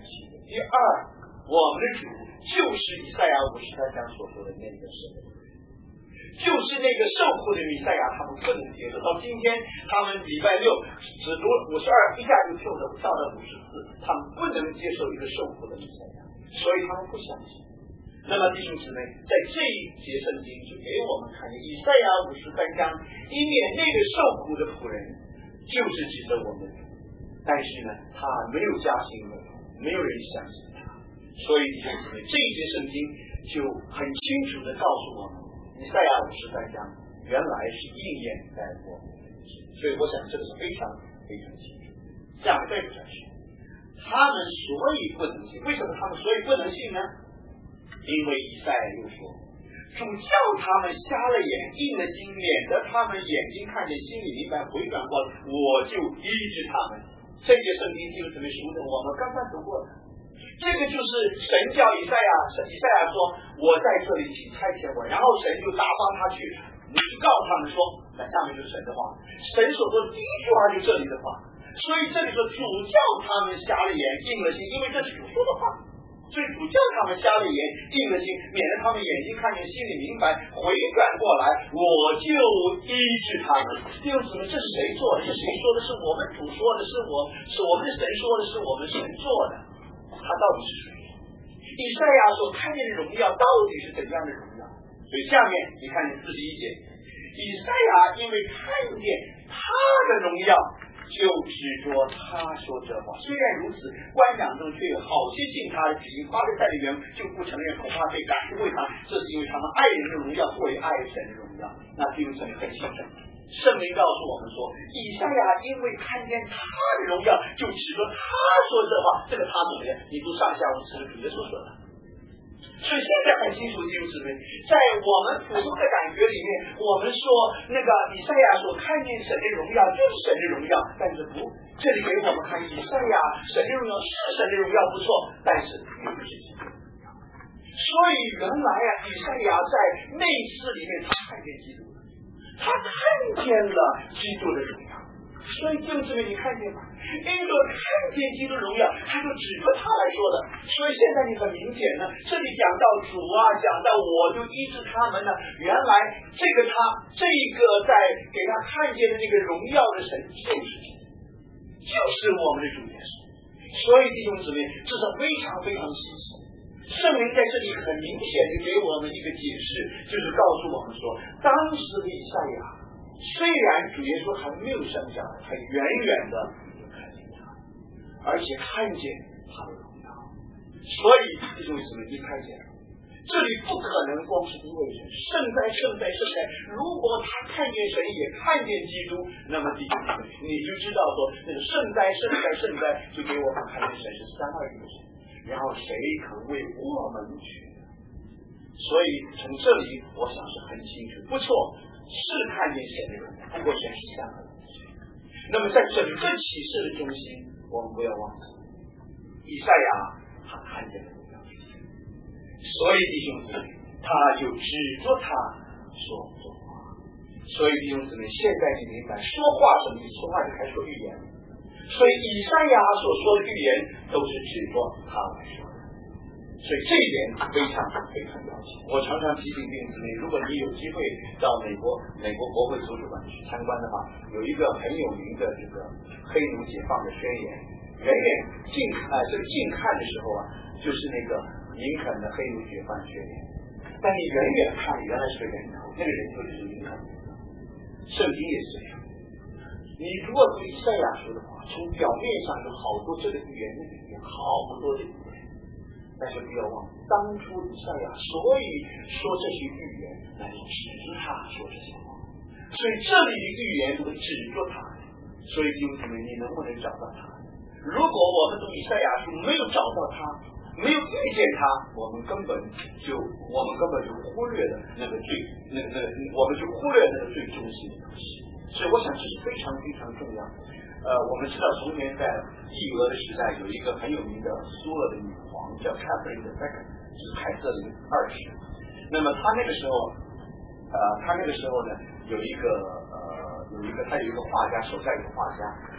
第二，我们的主就是以赛亚五十三章所说的那个神，就是那个受苦的弥赛亚，他们不能接受。到今天，他们礼拜六只读五十二，一下就跳到跳到五十四，他们不能接受一个受苦的弥赛亚，所以他们不相信。那么弟兄姊妹，在这一节圣经就给我们看见以赛亚五十三章，因为那个受苦的仆人就是指着我们，但是呢，他没有加薪了，没有人相信他，所以弟兄姊妹，这一节圣经就很清楚的告诉我们，以赛亚五十三章原来是应验在我们，所以我想这个是非常非常清楚。讲对不正确？他们所以不能信，为什么他们所以不能信呢？因为以赛亚又说，主叫他们瞎了眼，硬了心，免得他们眼睛看见，心里明白，回转过来，我就医治他们。这节圣经就是准备书的，我们刚刚读过的。这个就是神叫以赛亚，以赛亚说：“我在这里，请差遣我。”然后神就打发他去，你告诉他们说，那下面就是神的话。神所说的第一句话就是这里的话，所以这里说主叫他们瞎了眼，硬了心，因为这是主说的话。所以主叫他们瞎了眼，硬了心，免得他们眼睛看见，心里明白，回转过来，我就医治他们。弟兄姊妹，这是谁做的？是谁说的？是我们主说的，是我，是我们的神说的，是我们神做的。他到底是谁？以赛亚所看见的荣耀到底是怎样的荣耀？所以下面你看你自己一节，以赛亚因为看见他的荣耀，就指着他说这话。虽然如此，官长中却有好些信他的，只因法利赛的人就不承认，恐怕被赶出会堂。这是因为他们爱人的荣耀不为爱神的荣耀。那弟兄姊妹很清楚，圣灵告诉我们说，以赛亚因为看见他的荣耀，就指着他说这话。这个他怎么样？你读上下文是主耶稣说的。所以现在很清楚，弟兄姊妹，在我们普通的感觉里面，我们说那个以赛亚所看见神的荣耀就是神的荣耀，但是不，这里给我们看以赛亚神的荣耀是神的荣耀不错，但是并不是基督。所以原来啊，以赛亚在内室里面他看见基督，他看见了基督的荣耀。所以弟兄姊妹，你看见吗？因着看见基督荣耀，他就指着他来说的。所以现在你很明显呢，这里讲到主啊，讲到我就医治他们呢。原来这个他，这个在给他看见的那个荣耀的神，就是就是我们的主耶稣。所以弟兄姊妹，这是非常非常稀奇。圣灵在这里很明显的给我们一个解释，就是告诉我们说，当时的以赛亚虽然主耶稣还没有生下来，他远远的看见他，而且看见他的荣耀。所以弟兄姊妹，你看见了，这里不可能光是一位神，圣哉圣哉圣哉。如果他看见神也看见基督，那么弟兄姊妹，你就知道说，那个圣哉圣哉圣哉，就给我们看见神是三二一的神。然后谁肯为我们去？所以从这里我想是很清楚，不错。是看见神的荣耀，不过神是三个人。那么在整个启示的中心，我们不要忘记，以赛亚他看见了荣耀，所以弟兄姊妹，他就指着他说说话。所以弟兄姊妹，现在你明白说话什么意思？说话就开始说预言。所以以赛亚所说的预言都是指着他来说的。所以这一点非常非常要紧。我常常提醒弟兄姊妹，如果你有机会到美国美国国会图书馆去参观的话，有一个很有名的这个黑奴解放的宣言，远远近啊、呃、这个近看的时候啊，就是那个林肯的黑奴解放宣言，但你远远看原来是个人头，那个人头就是林肯。圣经也是这样，你如果读以赛亚书的话，从表面上有好多这个预言那个预言，好多的预言。但是不要忘，当初以赛亚所以说这些预言，那是指着他说这些话。所以这里的预言都是指着他。所以弟兄姊妹，你能不能找到他？如果我们读以赛亚书没有找到他，没有遇见他，我们根本就我们根本就忽略了那个最那个那个，我们就忽略那个最中心的东西。所以我想这是非常非常重要的。呃，我们知道从前在帝俄的时代，有一个很有名的苏俄的女皇叫 Catherine the Second， 就是凯瑟琳二世。那么她那个时候，呃，她那个时候呢，有一个呃，有一个她有一个画家，手下有个画家，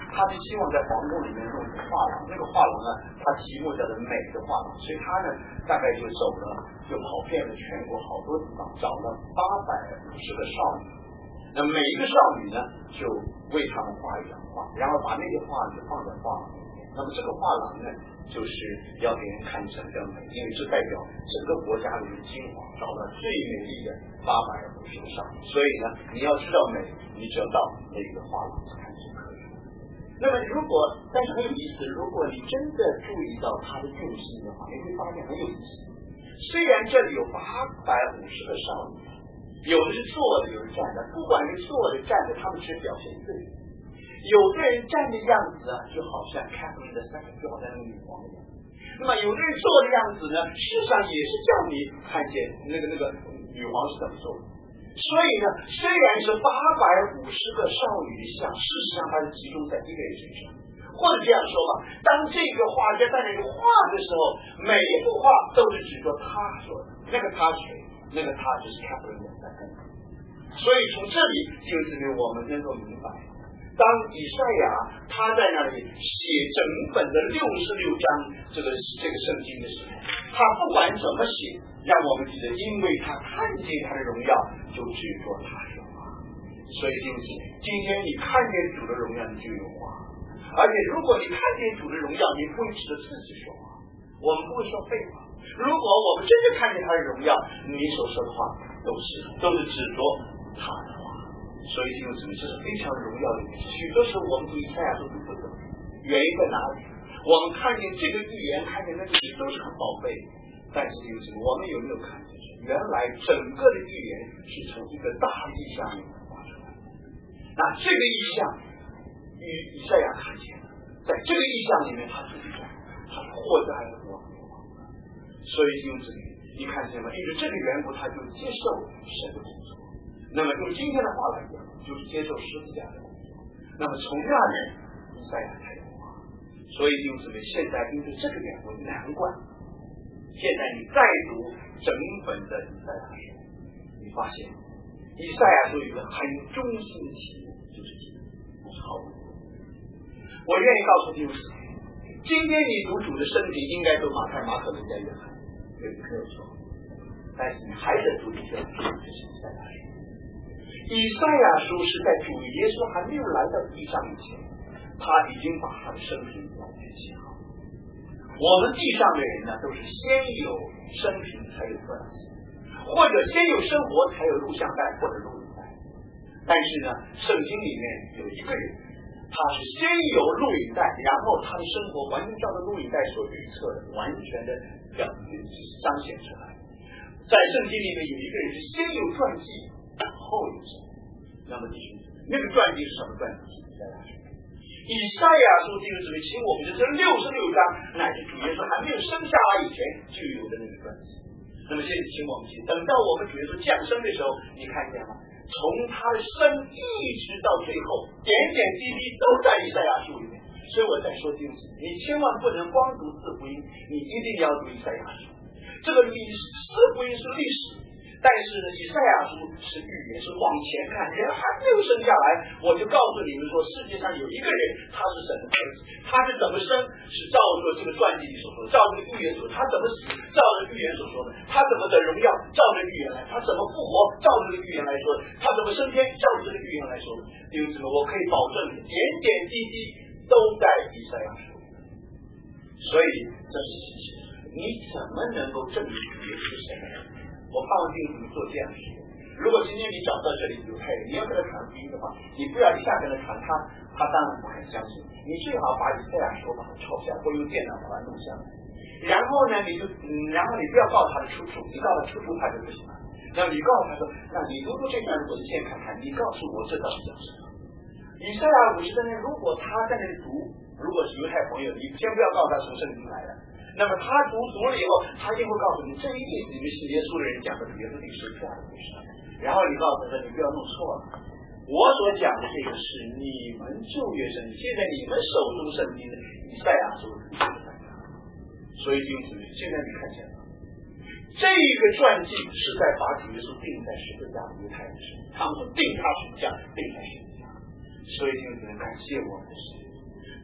他是希望在皇宫里面弄一个画廊，那个画廊呢，他题目叫做美的画廊，所以他呢大概就走了，就跑遍了全国好多地方，找了八百五十个少女，那每一个少女呢就为他们画一张画，然后把那些画就放在画廊里面。那么这个画廊呢，就是要给人看成更美，因为这代表整个国家里的精华，找到最美丽的八百五十个少女。所以呢，你要知道美，你只要到那个画廊去看就可以了。那么如果，但是很有意思，如果你真的注意到他的用心的话，你会发现很有意思。虽然这里有八百五十个少女，有的是坐的，有的是站的，不管是坐的站的，他们只表现一个人。有的人站的样子啊，就好像 Catherine the Second， 就好像那个女皇一样。那么有的人坐的样子呢，事实上也是叫你看见那个那个女皇是怎么做的。所以呢，虽然是八百五十个少女的像，事实上它是集中在一个人身上。或者这样说吧，当这个画家在那个画的时候，每一幅画都是指着他说的，那个他谁？那个他就是 Catherine the Second。所以从这里就是我们能够明白，当以赛亚他在那里写整本的六十六章这个这个圣经的时候，他不管怎么写，让我们记得，因为他看见他的荣耀，就指着他说话。所以就是今天你看见主的荣耀，你就有话；而且如果你看见主的荣耀，你不会指着自己说话，我们不会说废话。如果我们真的看见他的荣耀，你所说的话都是都是指着他的话。所以弟兄姊妹，这是非常荣耀的。许多时候我们读以赛亚都读不懂，原因在哪里？我们看见这个预言，看见那个都是很宝贝，但是弟兄姊妹，我们有没有看见？原来整个的预言是从一个大意象里面发出来的。那这个意象与以赛亚看见了，在这个意象里面，他自己讲，他祸灾了我们。所以弟兄姊妹，你看见吗？因为这个缘故，他就接受神的工作。那么用今天的话来讲，就是接受十字架的工作。那么从那里，以赛亚才有话。所以弟兄姊妹，现在因为这个缘故，难怪现在你再读整本的以赛亚书，你发现以赛亚书有一个很中心的题目，就是这个，不是毫无疑问。我愿意告诉弟兄姊妹，今天你读主的身体应该读马太、马可、路加、约翰，对不对？没有错。但是你还得读一些，就是以赛亚书。以赛亚书是在主耶稣还没有来到地上以前，他已经把他的生平完全写好。我们地上的人呢，都是先有生平才有传记，或者先有生活才有录像带或者录影带。但是呢，圣经里面有一个人，他是先有录影带，然后他的生活完全照着录影带所预测的，完全的表彰显出来。在圣经里面有一个人是先有传记，后有生。那么弟兄姊妹，那个传记是什么传记？以赛亚书。以赛亚书弟兄姊妹，请我们的这六十六章，乃是主耶稣还没有生下来以前就有的那个传记。那么现在请我们去，等到我们主耶稣降生的时候，你看见吗？从他的生一直到最后，点点滴滴都在以赛亚书里面。所以我在说弟兄姊妹，你千万不能光读四福音，你一定要读以赛亚书。这个历四福音是历史，但是呢，以赛亚书是预言，是往前看，人还没有生下来，我就告诉你们说，世界上有一个人，他是神的儿子，他是怎么生，是照着这个传记里所说的，照着预言所说，他怎么死，照着预言所说的，他怎么得荣耀，照着预言来，他怎么复活，照着这个预言来说的，他怎么升天，照着这个预言来说的。弟兄姊妹，我可以保证你，点点滴滴都在以赛亚书。所以这是事实，你怎么能够证明主耶稣是神的儿子？我盼望弟兄姊妹做这样的事。如果今天你找到这里犹太人，你要跟他传福音的话，你不要一下跟他传，他他当然不肯相信。你最好把以赛亚书把它抄下来，或用电脑把它弄下来。然后呢，你就嗯，然后你不要告诉他的出处，你告诉他出处他就不行了。那么你告诉他说，那你读读这段文献看看，你告诉我这到底讲什么？以赛亚五十三年，如果他在那里读，如果是犹太朋友，你先不要告诉他从圣经来的。那么他读读了以后，他就会告诉你，这个意思你们是耶稣的人讲的，耶稣历史这样的故事。然后你告诉他，你不要弄错了，我所讲的这个是你们旧约圣经，现在你们手中圣经的以赛亚书。所以弟兄姊妹，现在你看见了，这个传记是在把主耶稣钉在十字架的犹太人身上，他们说钉他十字架，钉在十字架。所以弟兄姊妹，感谢我们的神。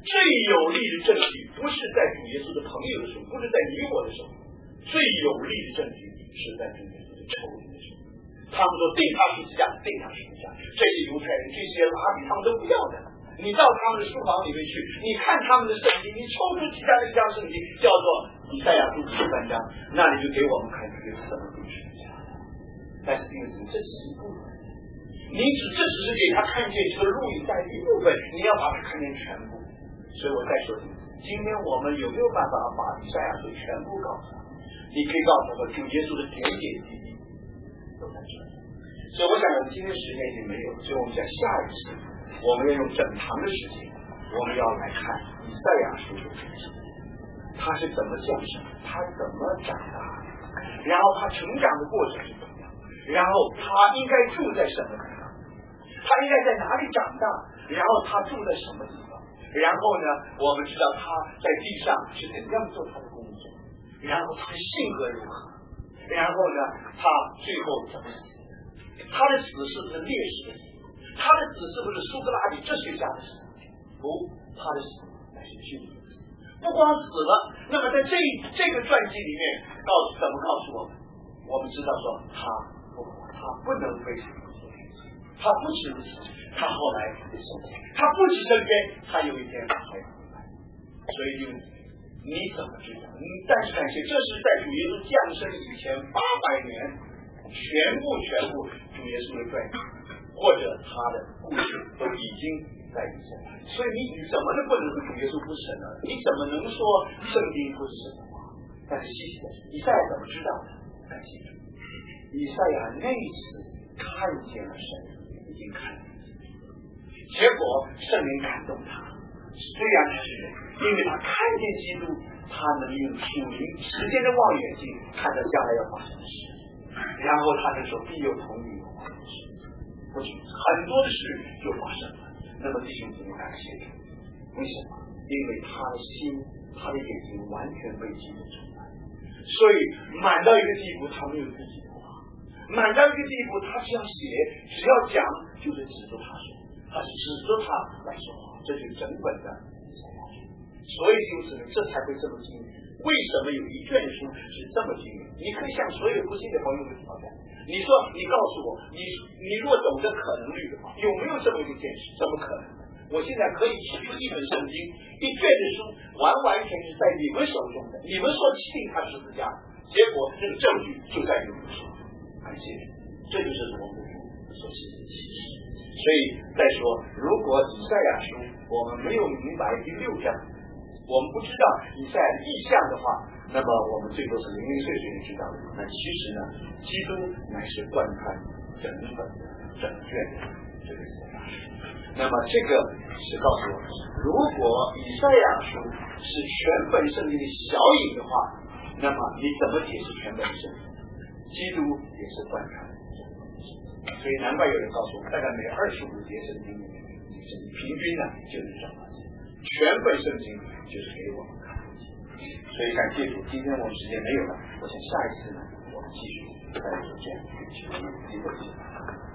最有力的证据不是在主耶稣的朋友的手，不是在你我的手，最有力的证据是在主耶稣的仇敌的手。他们说定他十字架，定他十字架，这些犹太人这些拉比他们都不要的。你到他们的书房里面去，你看他们的圣经，你抽出其他的一张圣经，叫做以赛亚书十三章，那你就给我们看这个怎么定十字架。但是弟兄姊妹，这只是一部分，你只这只是给他看见这个录影带的一部分，你要把它看见全部。所以我再说一次，今天我们有没有办法把以赛亚书全部告诉他？你可以告诉他主耶稣的点点滴滴都在这里。所以我想我们今天时间已经没有了，所以我们想下一次我们要用整堂的时间，我们要来看以赛亚书的事情，他是怎么降生，他怎么长大，然后他成长的过程是怎么样，然后他应该住在什么地方，他应该在哪里长大，然后他住在什么地方，然后呢我们知道他在地上是怎样做他的工作，然后他的性格如何，然后呢他最后怎么死，他的死是不是烈士的死，他的死是不是苏格拉底哲学家的死，不，他的死乃是君主的死。不光死了，那么在这这个传记里面告诉怎么告诉我们，我们知道说他不他不能非常他不止如此，他后来也升天，他不止升天，他有一天还要回来。所以就你怎么知道？你但是感谢，这是在主耶稣降生以前八百年，全部全部主耶稣的传记或者他的故事都已经在以前，所以你怎么能不能说主耶稣不是神呢？你怎么能说圣经不是神的话？但是细细的，以赛亚怎么知道的？感谢主，以赛亚那一次看见了神，已经看见了，结果圣灵感动他，虽然他是人，因为他看见基督，他能用属灵时间的望远镜看到将来要发生的事，然后他就说必有同于有发生的事，不是很多的事就发生了。那么弟兄姊妹感谢主，为什么？因为他的心，他的眼睛完全被基督充满，所以满到一个地步，他没有自己的话，满到一个地步，他只要写，只要讲，就是指着他说，他是指着他来说话，这就是整本的以赛亚书。所以弟兄姊妹，这才会这么精密。为什么有一卷书是这么精密？你可以向所有不信的朋友们挑战。你说，你告诉我，你你若懂得可能率的话，有没有这么一个见识？怎么可能？我现在可以提出一本圣经，一卷的书，完完全全是在你们手中的，你们说钦定它十字架，结果这个证据就在你们手中。感谢主，这就是我们所信的启示。所以再说，如果以赛亚书我们没有明白第六章，我们不知道以赛亚的意象的话，那么我们最多是零零碎碎的知道的。那其实呢，基督乃是贯穿整本的整卷的这个以赛亚书。那么这个是告诉我们，如果以赛亚书是全本圣经的小影的话，那么你怎么解释全本圣经？基督也是贯穿整本圣经。所以难怪有人告诉我们，大概每二十五节圣经里面，平均呢就是这么写，全本圣经就是给我们看。所以感谢主，今天我们时间没有了，我想下一次呢，我们继续再做这样的学习。